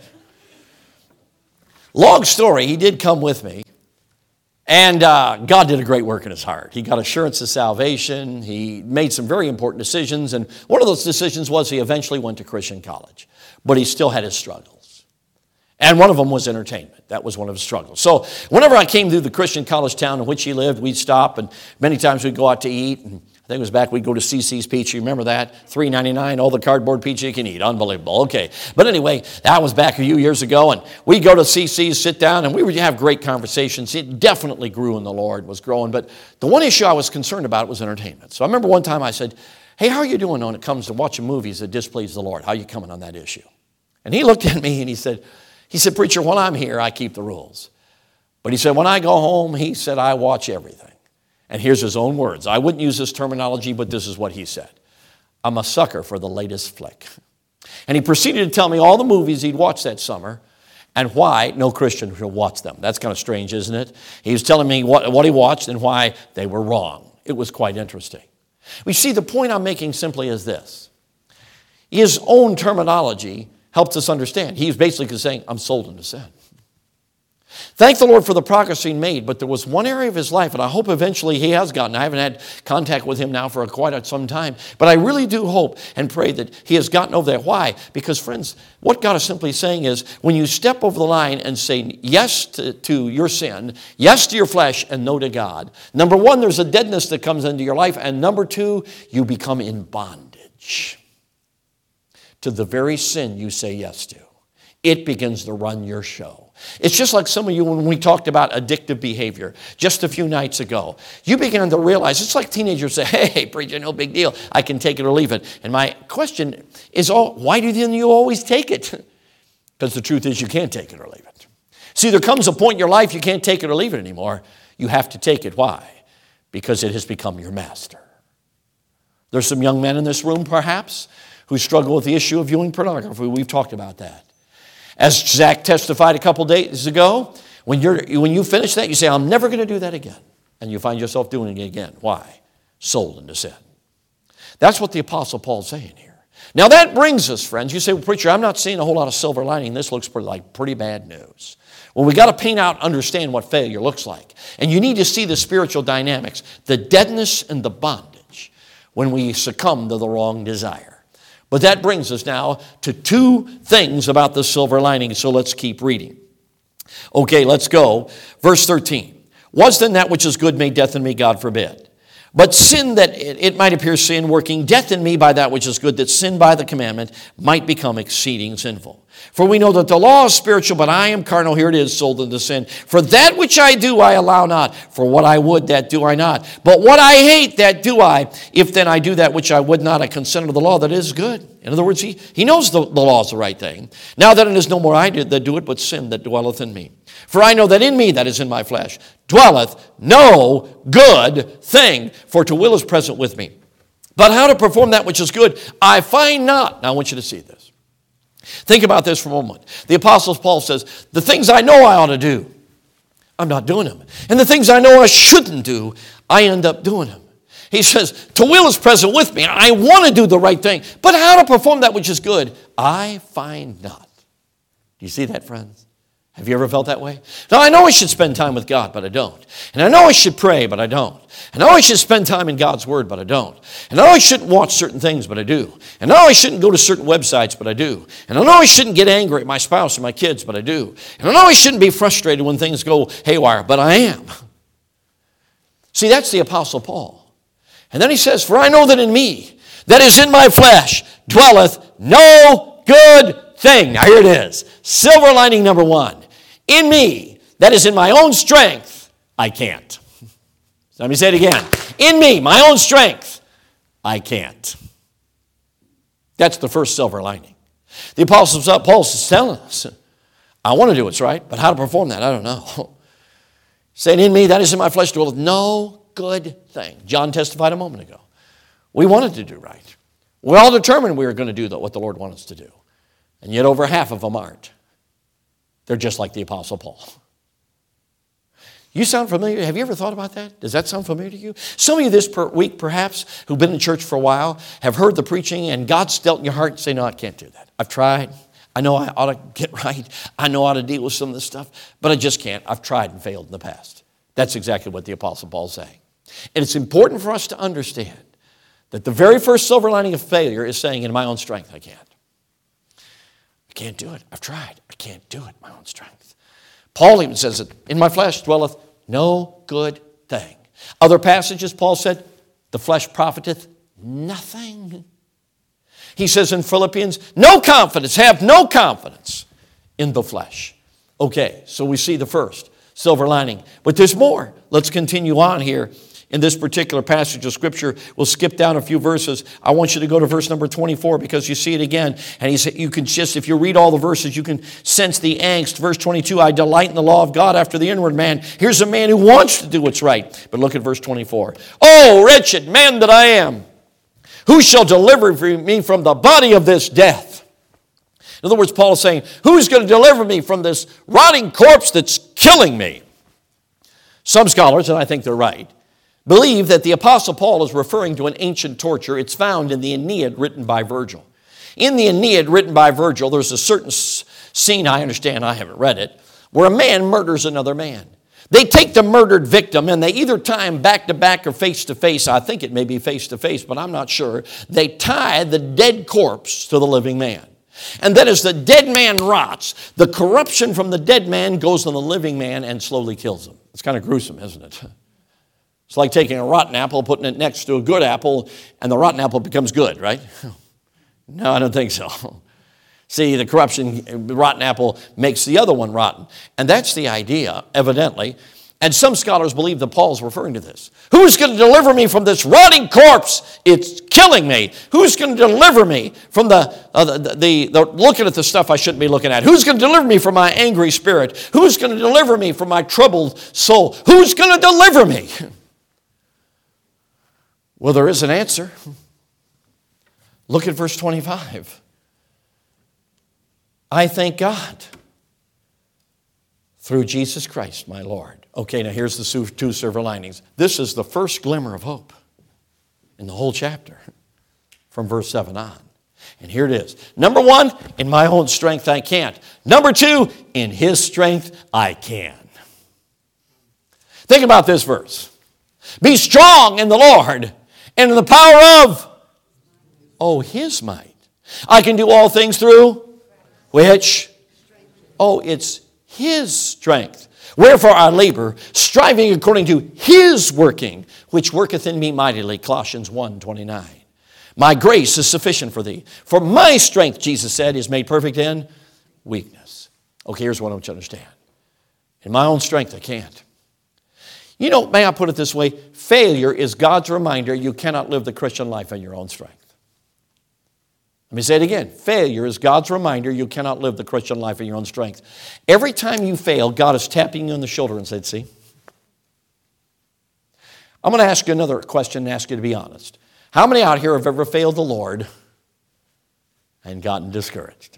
Long story, he did come with me. And God did a great work in his heart. He got assurance of salvation. He made some very important decisions. And one of those decisions was he eventually went to Christian college. But he still had his struggles. And one of them was entertainment. That was one of his struggles. So whenever I came through the Christian college town in which he lived, we'd stop, and many times we'd go out to eat. And I think it was back, we'd go to CC's Pizza. You remember that? $3.99, all the cardboard pizza you can eat. Unbelievable. Okay. But anyway, that was back a few years ago, and we'd go to CC's, sit down, and we would have great conversations. It definitely grew in the Lord, was growing. But the one issue I was concerned about was entertainment. So I remember one time I said, hey, how are you doing when it comes to watching movies that displease the Lord? How are you coming on that issue? And he looked at me and he said, preacher, when I'm here, I keep the rules. But he said, when I go home, he said, I watch everything. And here's his own words. I wouldn't use this terminology, but this is what he said. I'm a sucker for the latest flick. And he proceeded to tell me all the movies he'd watched that summer and why no Christian should watch them. That's kind of strange, isn't it? He was telling me what he watched and why they were wrong. It was quite interesting. We see the point I'm making simply is this. His own terminology helps us understand. He's basically saying, I'm sold into sin. Thank the Lord for the progress he made, but there was one area of his life, and I hope eventually he has gotten. I haven't had contact with him now for quite some time, but I really do hope and pray that he has gotten over that. Why? Because, friends, what God is simply saying is, when you step over the line and say yes to your sin, yes to your flesh, and no to God, number one, there's a deadness that comes into your life, and number two, you become in bondage to the very sin you say yes to. It begins to run your show. It's just like some of you when we talked about addictive behavior just a few nights ago. You began to realize, it's like teenagers say, hey, preacher, no big deal. I can take it or leave it. And my question is, why do you always take it? Because the truth is you can't take it or leave it. See, there comes a point in your life you can't take it or leave it anymore. You have to take it. Why? Because it has become your master. There's some young men in this room, perhaps, who struggle with the issue of viewing pornography. We've talked about that. As Zach testified a couple days ago, when you finish that, you say, I'm never going to do that again. And you find yourself doing it again. Why? Sold into sin. That's what the Apostle Paul's saying here. Now that brings us, friends, you say, well, preacher, I'm not seeing a whole lot of silver lining. This looks like pretty bad news. Well, we got to paint out, understand what failure looks like. And you need to see the spiritual dynamics, the deadness and the bondage when we succumb to the wrong desire. But that brings us now to two things about the silver lining, so let's keep reading. Okay, let's go. Verse 13. Was then that which is good made death in me? God forbid. But sin, that it might appear sin, working death in me by that which is good, that sin by the commandment might become exceeding sinful. For we know that the law is spiritual, but I am carnal. Here it is, sold into sin. For that which I do, I allow not. For what I would, that do I not. But what I hate, that do I. If then I do that which I would not, I consent to the law that is good. In other words, he knows the law is the right thing. Now that it is no more I that do it, but sin that dwelleth in me. For I know that in me, that is in my flesh, dwelleth no good thing. For to will is present with me. But how to perform that which is good, I find not. Now I want you to see this. Think about this for a moment. The Apostle Paul says, the things I know I ought to do, I'm not doing them. And the things I know I shouldn't do, I end up doing them. He says, to will is present with me. I want to do the right thing. But how to perform that which is good, I find not. Do you see that, friends? Have you ever felt that way? Now, I know I should spend time with God, but I don't. And I know I should pray, but I don't. And I know I should spend time in God's Word, but I don't. And I know I shouldn't watch certain things, but I do. And I know I shouldn't go to certain websites, but I do. And I know I shouldn't get angry at my spouse or my kids, but I do. And I know I shouldn't be frustrated when things go haywire, but I am. See, that's the Apostle Paul. And then he says, for I know that in me, that is in my flesh, dwelleth no good thing. Now here it is. Silver lining number one. In me, that is in my own strength, I can't. Let me say it again. In me, my own strength, I can't. That's the first silver lining. The Apostle Paul is telling us, I want to do what's right, but how to perform that, I don't know. Saying in me, that is in my flesh, dwelleth no good thing. John testified a moment ago. We wanted to do right. We all determined we were going to do what the Lord wanted us to do. And yet over half of them aren't. They're just like the Apostle Paul. You sound familiar? Have you ever thought about that? Does that sound familiar to you? Some of you this week, perhaps, who've been in church for a while, have heard the preaching, and God's dealt in your heart and say, no, I can't do that. I've tried. I know I ought to get right. I know how to deal with some of this stuff, but I just can't. I've tried and failed in the past. That's exactly what the Apostle Paul's saying. And it's important for us to understand that the very first silver lining of failure is saying, in my own strength, I can't. I can't do it. I've tried. I can't do it, my own strength. Paul even says that in my flesh dwelleth no good thing. Other passages, Paul said, the flesh profiteth nothing. He says in Philippians, have no confidence in the flesh. Okay, so we see the first silver lining. But there's more. Let's continue on here. In this particular passage of Scripture, we'll skip down a few verses. I want you to go to verse number 24 because you see it again. And he said, you can just, if you read all the verses, you can sense the angst. Verse 22, I delight in the law of God after the inward man. Here's a man who wants to do what's right. But look at verse 24. Oh, wretched man that I am, who shall deliver me from the body of this death? In other words, Paul is saying, who's going to deliver me from this rotting corpse that's killing me? Some scholars, and I think they're right, believe that the Apostle Paul is referring to an ancient torture. It's found in the Aeneid written by Virgil. In the Aeneid written by Virgil, there's a certain scene, I understand, I haven't read it, where a man murders another man. They take the murdered victim and they either tie him back to back or face to face. I think it may be face to face, but I'm not sure. They tie the dead corpse to the living man. And then as the dead man rots, the corruption from the dead man goes on the living man and slowly kills him. It's kind of gruesome, isn't it? It's like taking a rotten apple, putting it next to a good apple, and the rotten apple becomes good, right? No, I don't think so. See, the corruption, the rotten apple makes the other one rotten. And that's the idea, evidently. And some scholars believe that Paul's referring to this. Who's going to deliver me from this rotting corpse? It's killing me. Who's going to deliver me from the looking at the stuff I shouldn't be looking at? Who's going to deliver me from my angry spirit? Who's going to deliver me from my troubled soul? Who's going to deliver me? Well, there is an answer. Look at verse 25. I thank God through Jesus Christ, my Lord. Okay, now here's the two silver linings. This is the first glimmer of hope in the whole chapter from verse 7 on. And here it is. Number one, in my own strength I can't. Number two, in His strength I can. Think about this verse. Be strong in the Lord and in the power of, His might. I can do all things through which? It's His strength. Wherefore I labor, striving according to His working, which worketh in me mightily. Colossians 1:29. My grace is sufficient for thee. For my strength, Jesus said, is made perfect in weakness. Okay, here's what I want you to understand. In my own strength, I can't. You know, may I put it this way? Failure is God's reminder you cannot live the Christian life in your own strength. Let me say it again. Failure is God's reminder you cannot live the Christian life in your own strength. Every time you fail, God is tapping you on the shoulder and said, see? I'm going to ask you another question and ask you to be honest. How many out here have ever failed the Lord and gotten discouraged?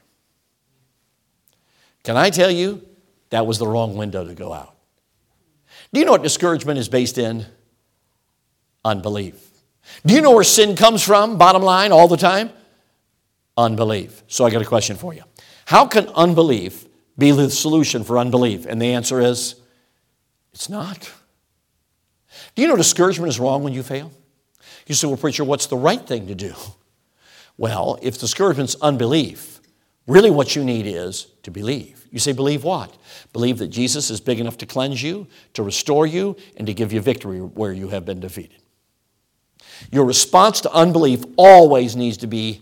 Can I tell you, that was the wrong window to go out. Do you know what discouragement is based in? Unbelief. Do you know where sin comes from, bottom line, all the time? Unbelief. So I got a question for you. How can unbelief be the solution for unbelief? And the answer is, it's not. Do you know discouragement is wrong when you fail? You say, well, preacher, what's the right thing to do? Well, if discouragement's unbelief, really what you need is to believe. You say, believe what? Believe that Jesus is big enough to cleanse you, to restore you, and to give you victory where you have been defeated. Your response to unbelief always needs to be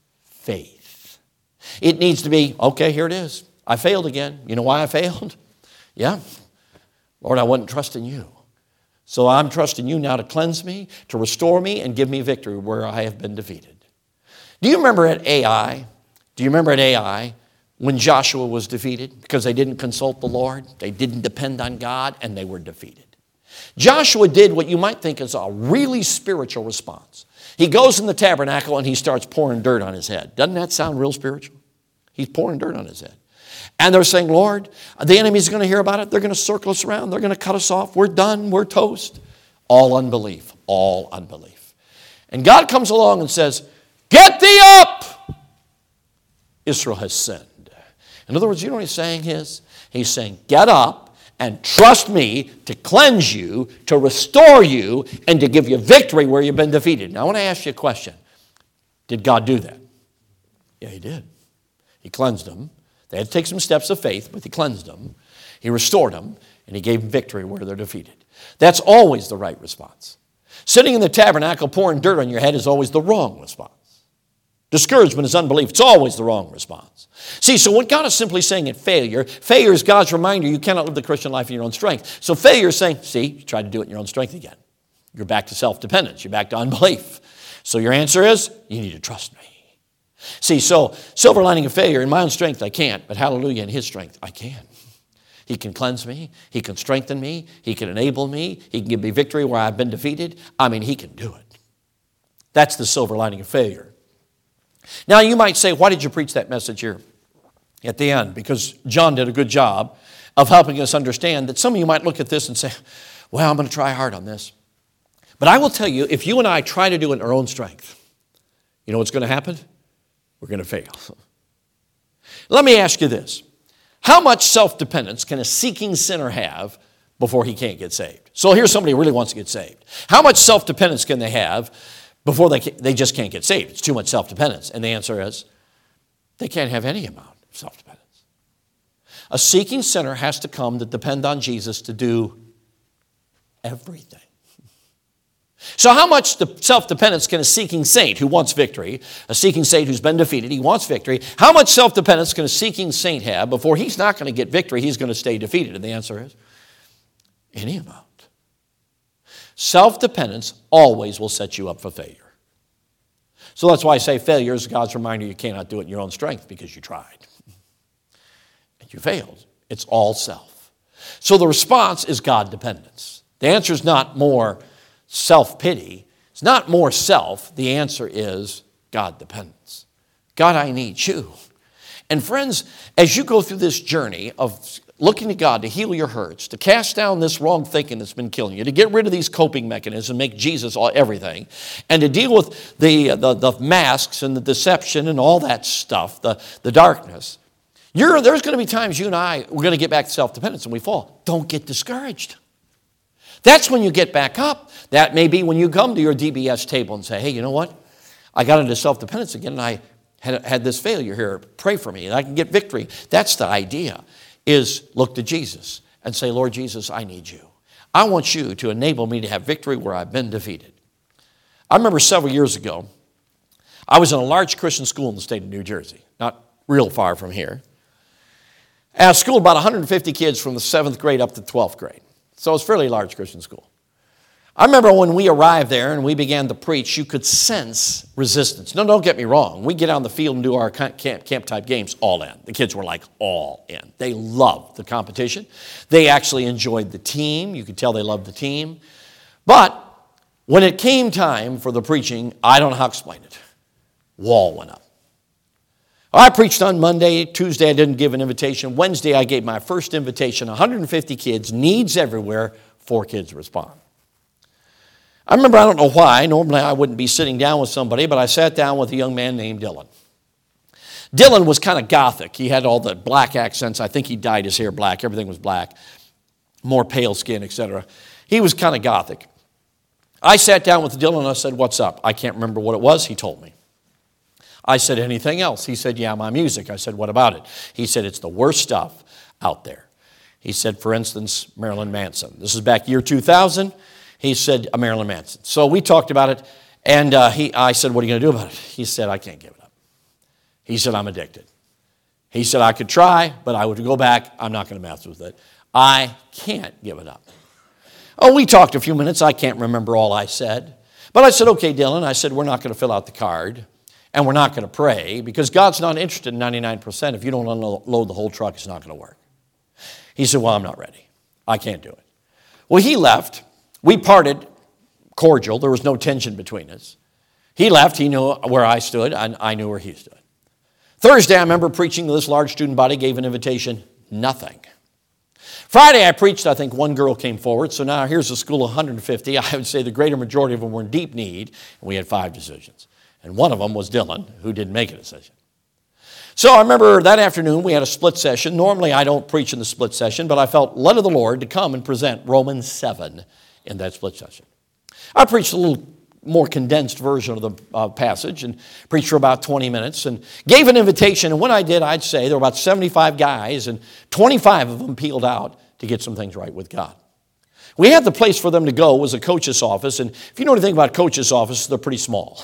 faith. It needs to be, okay, here it is. I failed again. You know why I failed? Yeah. Lord, I wasn't trusting you. So I'm trusting you now to cleanse me, to restore me, and give me victory where I have been defeated. Do you remember at Ai? Do you remember at Ai when Joshua was defeated? Because they didn't consult the Lord, they didn't depend on God, and they were defeated. Joshua did what you might think is a really spiritual response. He goes in the tabernacle and he starts pouring dirt on his head. Doesn't that sound real spiritual? He's pouring dirt on his head. And they're saying, Lord, the enemy's going to hear about it. They're going to circle us around. They're going to cut us off. We're done. We're toast. All unbelief. All unbelief. And God comes along and says, get thee up! Israel has sinned. In other words, you know what he's saying is? He's saying, get up and trust me to cleanse you, to restore you, and to give you victory where you've been defeated. Now, I want to ask you a question. Did God do that? Yeah, he did. He cleansed them. They had to take some steps of faith, but he cleansed them. He restored them, and he gave them victory where they're defeated. That's always the right response. Sitting in the tabernacle pouring dirt on your head is always the wrong response. Discouragement is unbelief. It's always the wrong response. See, so what God is simply saying at failure is God's reminder you cannot live the Christian life in your own strength. So failure is saying, see, you tried to do it in your own strength again. You're back to self-dependence. You're back to unbelief. So your answer is, you need to trust me. See, so silver lining of failure, in my own strength I can't, but hallelujah, in his strength I can. He can cleanse me. He can strengthen me. He can enable me. He can give me victory where I've been defeated. I mean, he can do it. That's the silver lining of failure. Now, you might say, why did you preach that message here at the end? Because John did a good job of helping us understand that some of you might look at this and say, well, I'm going to try hard on this. But I will tell you, if you and I try to do it in our own strength, you know what's going to happen? We're going to fail. Let me ask you this. How much self-dependence can a seeking sinner have before he can't get saved? So here's somebody who really wants to get saved. How much self-dependence can they have before they just can't get saved? It's too much self-dependence. And the answer is, they can't have any amount of self-dependence. A seeking sinner has to come to depend on Jesus to do everything. So how much self-dependence can a seeking saint who wants victory, a seeking saint who's been defeated, he wants victory, how much self-dependence can a seeking saint have before he's not going to get victory, he's going to stay defeated? And the answer is, any amount. Self-dependence always will set you up for failure. So that's why I say failure is God's reminder you cannot do it in your own strength because you tried. And you failed. It's all self. So the response is God dependence. The answer is not more self-pity. It's not more self. The answer is God dependence. God, I need you. And friends, as you go through this journey of looking to God to heal your hurts, to cast down this wrong thinking that's been killing you, to get rid of these coping mechanisms and make Jesus everything, and to deal with the masks and the deception and all that stuff, the darkness, there's going to be times you and I, we're going to get back to self-dependence and we fall. Don't get discouraged. That's when you get back up. That may be when you come to your DBS table and say, hey, you know what? I got into self-dependence again and I had this failure here. Pray for me and I can get victory. That's the idea, is look to Jesus and say, Lord Jesus, I need you. I want you to enable me to have victory where I've been defeated. I remember several years ago, I was in a large Christian school in the state of New Jersey, not real far from here. At a school, about 150 kids from the 7th grade up to 12th grade. So it was a fairly large Christian school. I remember when we arrived there and we began to preach, you could sense resistance. No, don't get me wrong. We get on the field and do our camp-type games, all in. The kids were like all in. They loved the competition. They actually enjoyed the team. You could tell they loved the team. But when it came time for the preaching, I don't know how to explain it. Wall went up. I preached on Monday. Tuesday, I didn't give an invitation. Wednesday, I gave my first invitation. 150 kids, needs everywhere. 4 kids respond. I remember, I don't know why. Normally, I wouldn't be sitting down with somebody, but I sat down with a young man named Dylan. Dylan was kind of gothic. He had all the black accents. I think he dyed his hair black. Everything was black, more pale skin, etc. He was kind of gothic. I sat down with Dylan and I said, what's up? I can't remember what it was. He told me. I said, anything else? He said, yeah, my music. I said, what about it? He said, it's the worst stuff out there. He said, for instance, Marilyn Manson. This is back year 2000. He said, Marilyn Manson. So we talked about it, and I said, what are you going to do about it? He said, I can't give it up. He said, I'm addicted. He said, I could try, but I would go back. I'm not going to mess with it. I can't give it up. Oh, we talked a few minutes. I can't remember all I said. But I said, okay, Dylan. I said, we're not going to fill out the card, and we're not going to pray, because God's not interested in 99%. If you don't unload the whole truck, it's not going to work. He said, well, I'm not ready. I can't do it. Well, he left. We parted cordial. There was no tension between us. He left. He knew where I stood, and I knew where he stood. Thursday, I remember preaching to this large student body, gave an invitation, nothing. Friday, I preached. I think one girl came forward. So now here's a school of 150. I would say the greater majority of them were in deep need, and we had 5 decisions. And one of them was Dylan, who didn't make a decision. So I remember that afternoon we had a split session. Normally I don't preach in the split session, but I felt led of the Lord to come and present Romans 7 in that split session. I preached a little more condensed version of the passage and preached for about 20 minutes and gave an invitation. And when I did, I'd say there were about 75 guys, and 25 of them peeled out to get some things right with God. We had the place for them to go was a coach's office, and if you know anything about coach's offices, they're pretty small.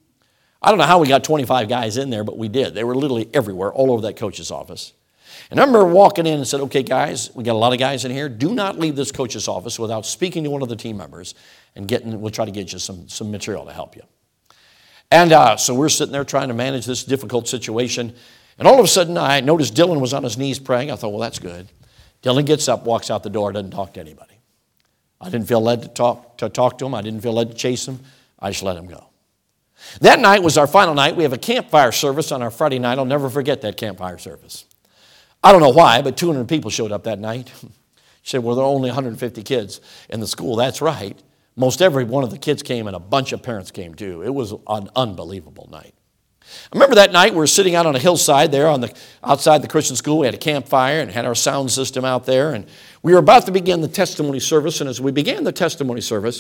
I don't know how we got 25 guys in there, but we did. They were literally everywhere, all over that coach's office. And I remember walking in and said, okay, guys, we got a lot of guys in here. Do not leave this coach's office without speaking to one of the team members, and we'll try to get you some material to help you. And so we're sitting there trying to manage this difficult situation. And all of a sudden, I noticed Dylan was on his knees praying. I thought, well, that's good. Dylan gets up, walks out the door, doesn't talk to anybody. I didn't feel led to talk to him. I didn't feel led to chase him. I just let him go. That night was our final night. We have a campfire service on our Friday night. I'll never forget that campfire service. I don't know why, but 200 people showed up that night. She said, well, there are only 150 kids in the school. That's right. Most every one of the kids came, and a bunch of parents came too. It was an unbelievable night. I remember that night we were sitting out on a hillside there outside the Christian school. We had a campfire and had our sound system out there. And we were about to begin the testimony service. And as we began the testimony service,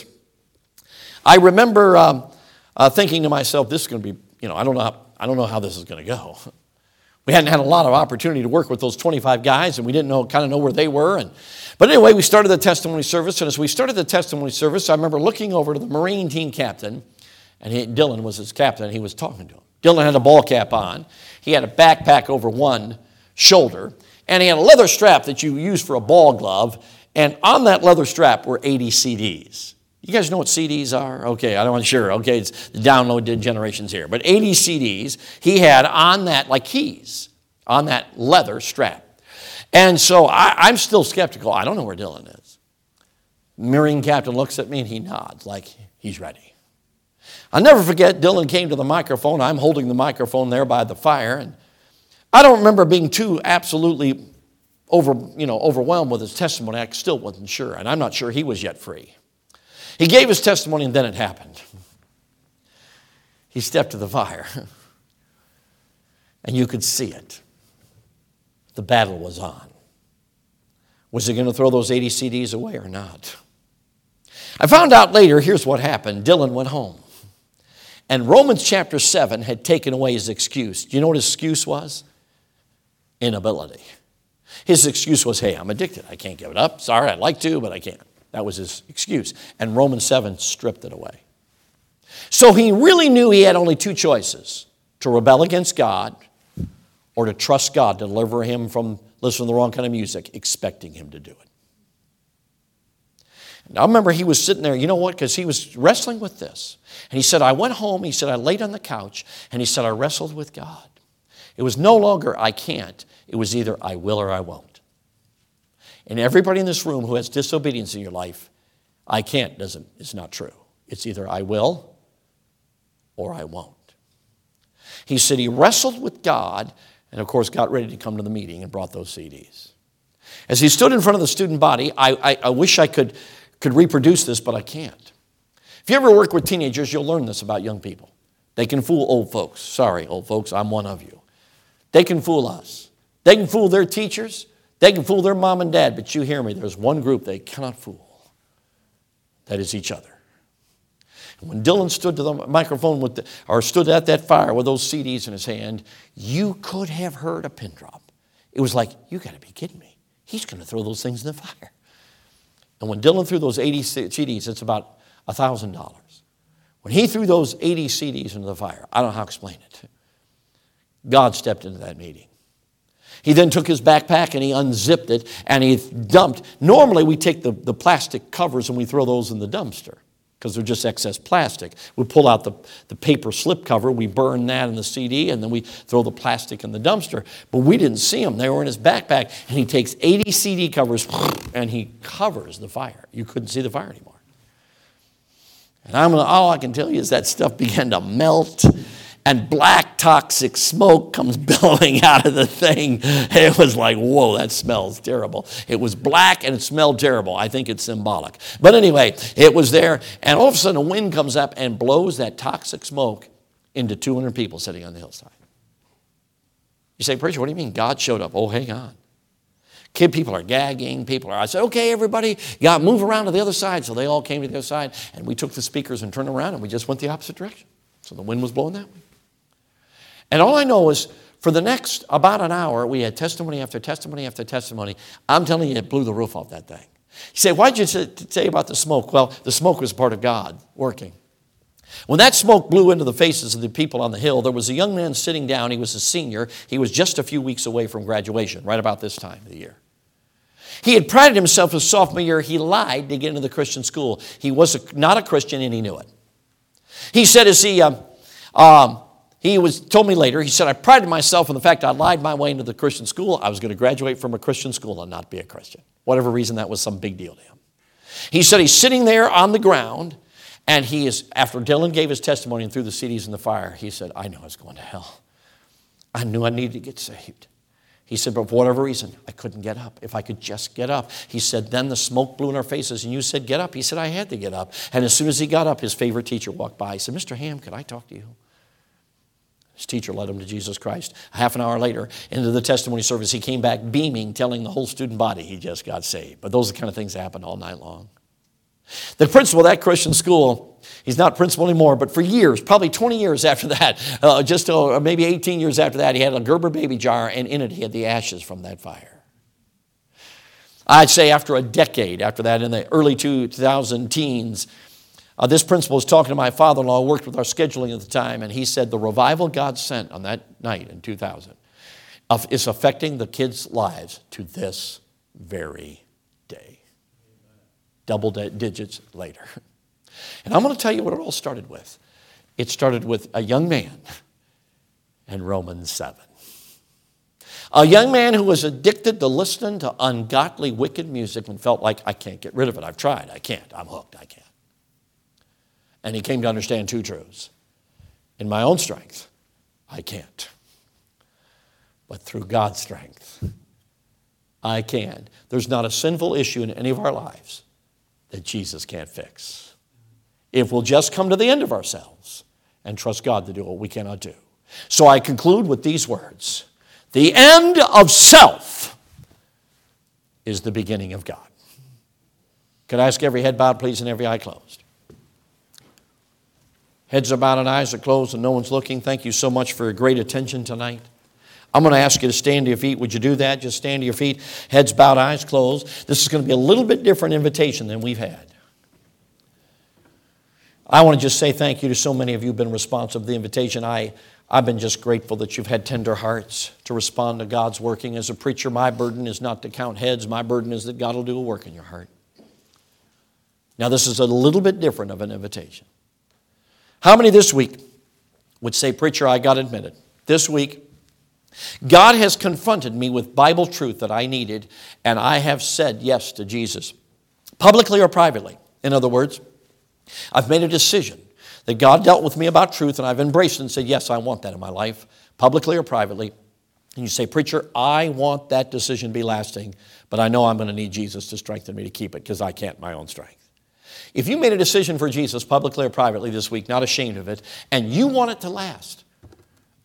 I remember thinking to myself, this is going to be, I don't know how this is going to go. We hadn't had a lot of opportunity to work with those 25 guys, and we didn't kind of know where they were. But anyway, we started the testimony service, and as we started the testimony service, I remember looking over to the Marine team captain, and Dylan was his captain, and he was talking to him. Dylan had a ball cap on. He had a backpack over one shoulder, and he had a leather strap that you use for a ball glove, and on that leather strap were 80 CDs. You guys know what CDs are? Okay, I'm not sure. Okay, it's the download generations here. But 80 CDs he had on that, like keys, on that leather strap. And so I'm still skeptical. I don't know where Dylan is. Marine captain looks at me and he nods like he's ready. I'll never forget, Dylan came to the microphone. I'm holding the microphone there by the fire. And I don't remember being too absolutely overwhelmed with his testimony. I still wasn't sure. And I'm not sure he was yet free. He gave his testimony, and then it happened. He stepped to the fire, and you could see it. The battle was on. Was he going to throw those 80 CDs away or not? I found out later, here's what happened. Dylan went home, and Romans chapter 7 had taken away his excuse. Do you know what his excuse was? Inability. His excuse was, hey, I'm addicted. I can't give it up. Sorry, I'd like to, but I can't. That was his excuse. And Romans 7 stripped it away. So he really knew he had only 2 choices: to rebel against God or to trust God to deliver him from listening to the wrong kind of music, expecting him to do it. And I remember he was sitting there, you know what, because he was wrestling with this. And he said, I went home, he said, I laid on the couch, and he said, I wrestled with God. It was no longer I can't. It was either I will or I won't. And everybody in this room who has disobedience in your life, I can't it's not true. It's either I will or I won't. He said he wrestled with God and, of course, got ready to come to the meeting and brought those CDs. As he stood in front of the student body, I wish I could reproduce this, but I can't. If you ever work with teenagers, you'll learn this about young people. They can fool old folks. Sorry, old folks, I'm one of you. They can fool us. They can fool their teachers. They can fool their mom and dad. But you hear me, there's one group they cannot fool. That is each other. And when Dylan stood to the microphone or stood at that fire with those CDs in his hand, you could have heard a pin drop. It was like, you got to be kidding me. He's going to throw those things in the fire. And when Dylan threw those 80 CDs, it's about $1,000. When he threw those 80 CDs into the fire, I don't know how to explain it. God stepped into that meeting. He then took his backpack and he unzipped it and he dumped. Normally we take the plastic covers and we throw those in the dumpster because they're just excess plastic. We pull out the paper slip cover, we burn that in the CD, and then we throw the plastic in the dumpster. But we didn't see them. They were in his backpack, and he takes 80 CD covers and he covers the fire. You couldn't see the fire anymore. And all I can tell you is that stuff began to melt, and black toxic smoke comes billowing out of the thing. It was like, whoa, that smells terrible. It was black and it smelled terrible. I think it's symbolic. But anyway, it was there, and all of a sudden a wind comes up and blows that toxic smoke into 200 people sitting on the hillside. You say, preacher, what do you mean God showed up? Oh, hang on. People are gagging. I said, okay, everybody, move around to the other side. So they all came to the other side, and we took the speakers and turned around, and we just went the opposite direction. So the wind was blowing that way. And all I know is for the next about an hour, we had testimony after testimony after testimony. I'm telling you, it blew the roof off that thing. You say, why did you say about the smoke? Well, the smoke was part of God working. When that smoke blew into the faces of the people on the hill, there was a young man sitting down. He was a senior. He was just a few weeks away from graduation, right about this time of the year. He had prided himself his sophomore year. He lied to get into the Christian school. He was not a Christian, and he knew it. He said as he told me later, he said, I prided myself in the fact I lied my way into the Christian school. I was going to graduate from a Christian school and not be a Christian. Whatever reason, that was some big deal to him. He said he's sitting there on the ground, and after Dylan gave his testimony and threw the CDs in the fire, he said, I knew I was going to hell. I knew I needed to get saved. He said, but for whatever reason, I couldn't get up. If I could just get up. He said, then the smoke blew in our faces, and you said, get up. He said, I had to get up. And as soon as he got up, his favorite teacher walked by. He said, Mr. Ham, could I talk to you? His teacher led him to Jesus Christ. Half an hour later, into the testimony service, he came back beaming, telling the whole student body he just got saved. But those are the kind of things that happen all night long. The principal of that Christian school, he's not principal anymore, but for years, probably 20 years after that, maybe 18 years after that, he had a Gerber baby jar, and in it he had the ashes from that fire. I'd say after a decade after that, in the early 2000 teens, this principal was talking to my father-in-law, who worked with our scheduling at the time, and he said the revival God sent on that night in 2000 is affecting the kids' lives to this very day. Double digits later. And I'm going to tell you what it all started with. It started with a young man in Romans 7. A young man who was addicted to listening to ungodly, wicked music and felt like, I can't get rid of it. I've tried. I can't. I'm hooked. I can't. And he came to understand two truths. In my own strength, I can't. But through God's strength, I can. There's not a sinful issue in any of our lives that Jesus can't fix. If we'll just come to the end of ourselves and trust God to do what we cannot do. So I conclude with these words. The end of self is the beginning of God. Could I ask every head bowed, please, and every eye closed? Heads are bowed and eyes are closed and no one's looking. Thank you so much for your great attention tonight. I'm going to ask you to stand to your feet. Would you do that? Just stand to your feet, heads bowed, eyes closed. This is going to be a little bit different invitation than we've had. I want to just say thank you to so many of you who have been responsive to the invitation. I've been just grateful that you've had tender hearts to respond to God's working. As a preacher, my burden is not to count heads. My burden is that God will do a work in your heart. Now, this is a little bit different of an invitation. How many this week would say, preacher, I got admitted. This week, God has confronted me with Bible truth that I needed, and I have said yes to Jesus, publicly or privately. In other words, I've made a decision that God dealt with me about truth, and I've embraced it and said, yes, I want that in my life, publicly or privately. And you say, preacher, I want that decision to be lasting, but I know I'm going to need Jesus to strengthen me to keep it because I can't my own strength. If you made a decision for Jesus publicly or privately this week, not ashamed of it, and you want it to last,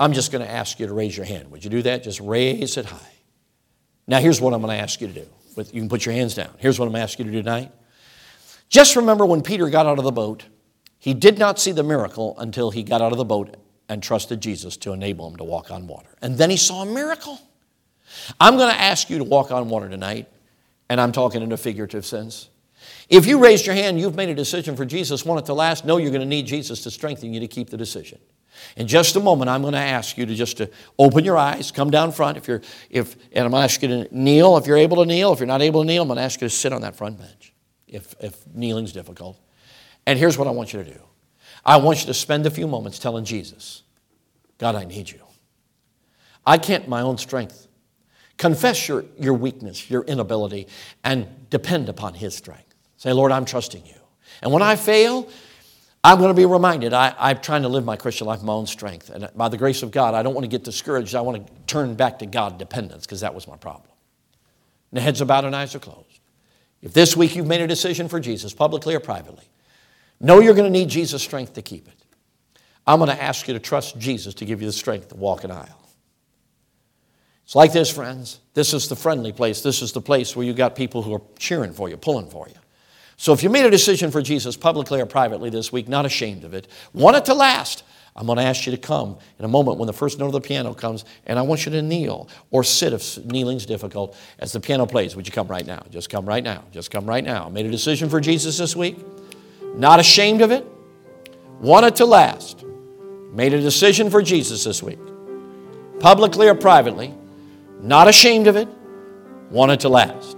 I'm just going to ask you to raise your hand. Would you do that? Just raise it high. Now, here's what I'm going to ask you to do. You can put your hands down. Here's what I'm going to ask you to do tonight. Just remember when Peter got out of the boat, he did not see the miracle until he got out of the boat and trusted Jesus to enable him to walk on water. And then he saw a miracle. I'm going to ask you to walk on water tonight, and I'm talking in a figurative sense. If you raised your hand, you've made a decision for Jesus, want it to last, know you're going to need Jesus to strengthen you to keep the decision. In just a moment, I'm going to ask you to open your eyes, come down front. And I'm going to ask you to kneel if you're able to kneel. If you're not able to kneel, I'm going to ask you to sit on that front bench if kneeling's difficult. And here's what I want you to do. I want you to spend a few moments telling Jesus, God, I need you. I can't in my own strength. Confess your weakness, your inability, and depend upon His strength. Say, Lord, I'm trusting you. And when I fail, I'm going to be reminded I'm trying to live my Christian life in my own strength. And by the grace of God, I don't want to get discouraged. I want to turn back to God dependence because that was my problem. And the heads are bowed and eyes are closed. If this week you've made a decision for Jesus, publicly or privately, know you're going to need Jesus' strength to keep it. I'm going to ask you to trust Jesus to give you the strength to walk an aisle. It's like this, friends. This is the friendly place. This is the place where you got people who are cheering for you, pulling for you. So if you made a decision for Jesus publicly or privately this week, not ashamed of it, want it to last, I'm going to ask you to come in a moment when the first note of the piano comes, and I want you to kneel or sit if kneeling's difficult as the piano plays. Would you come right now? Just come right now. Just come right now. Made a decision for Jesus this week, not ashamed of it, want it to last. Made a decision for Jesus this week, publicly or privately, not ashamed of it, want it to last.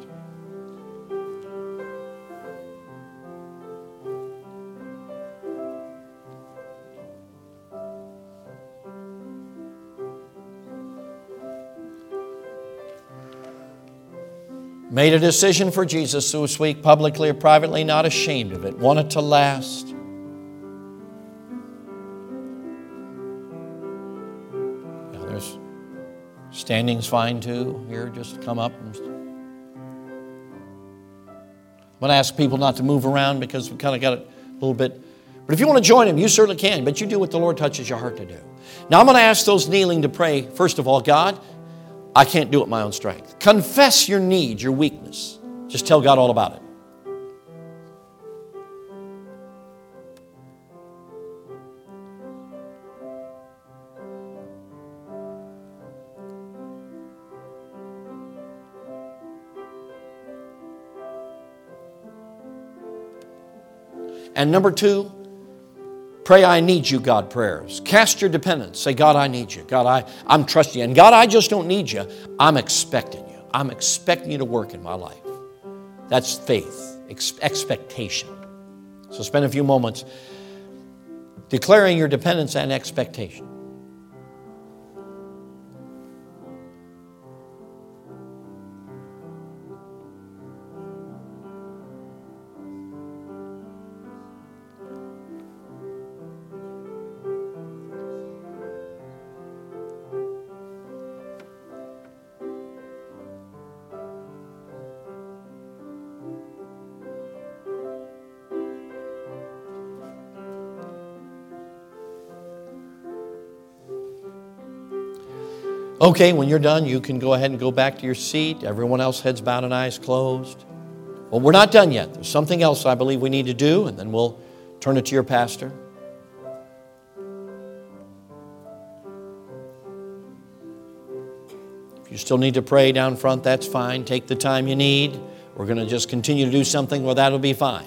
Made a decision for Jesus this week, publicly or privately, not ashamed of it, want it to last. Now there's standing's fine too. Here, just come up. I'm going to ask people not to move around because we kind of got it a little bit. But if you want to join him, you certainly can. But you do what the Lord touches your heart to do. Now I'm going to ask those kneeling to pray, first of all, God, I can't do it in my own strength. Confess your need, your weakness. Just tell God all about it. And number 2, pray, I need you, God prayers. Cast your dependence. Say, God, I need you. God, I'm trusting you. And God, I just don't need you. I'm expecting you. I'm expecting you to work in my life. That's faith, expectation. So spend a few moments declaring your dependence and expectation. Okay, when you're done, you can go ahead and go back to your seat. Everyone else, heads bowed and eyes closed. Well, we're not done yet. There's something else I believe we need to do, and then we'll turn it to your pastor. If you still need to pray down front, that's fine. Take the time you need. We're going to just continue to do something where that'll be fine.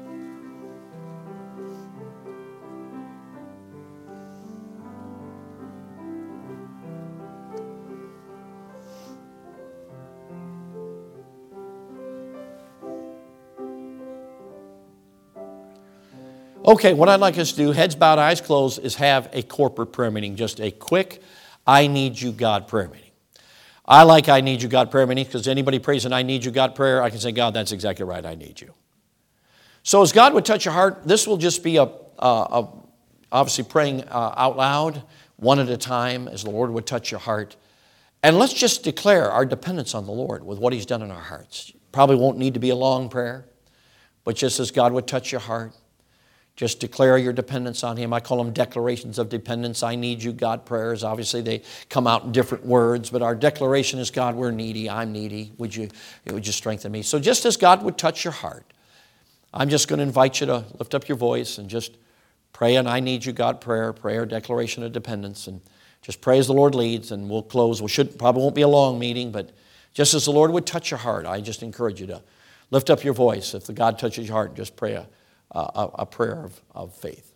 Okay, what I'd like us to do, heads bowed, eyes closed, is have a corporate prayer meeting. Just a quick, I need you, God prayer meeting. I like I need you, God prayer meeting because anybody prays an I need you, God prayer, I can say, God, that's exactly right, I need you. So as God would touch your heart, this will just be obviously praying out loud, one at a time, as the Lord would touch your heart. And let's just declare our dependence on the Lord with what He's done in our hearts. Probably won't need to be a long prayer, but just as God would touch your heart, Just declare your dependence on Him. I call them declarations of dependence. I need you, God prayers. Obviously, they come out in different words, but our declaration is, God, we're needy. I'm needy. Would you strengthen me? So just as God would touch your heart, I'm just going to invite you to lift up your voice and just pray an I need you, God prayer declaration of dependence, and just pray as the Lord leads, and we'll close. Probably won't be a long meeting, but just as the Lord would touch your heart, I just encourage you to lift up your voice. If the God touches your heart, just pray a prayer of faith.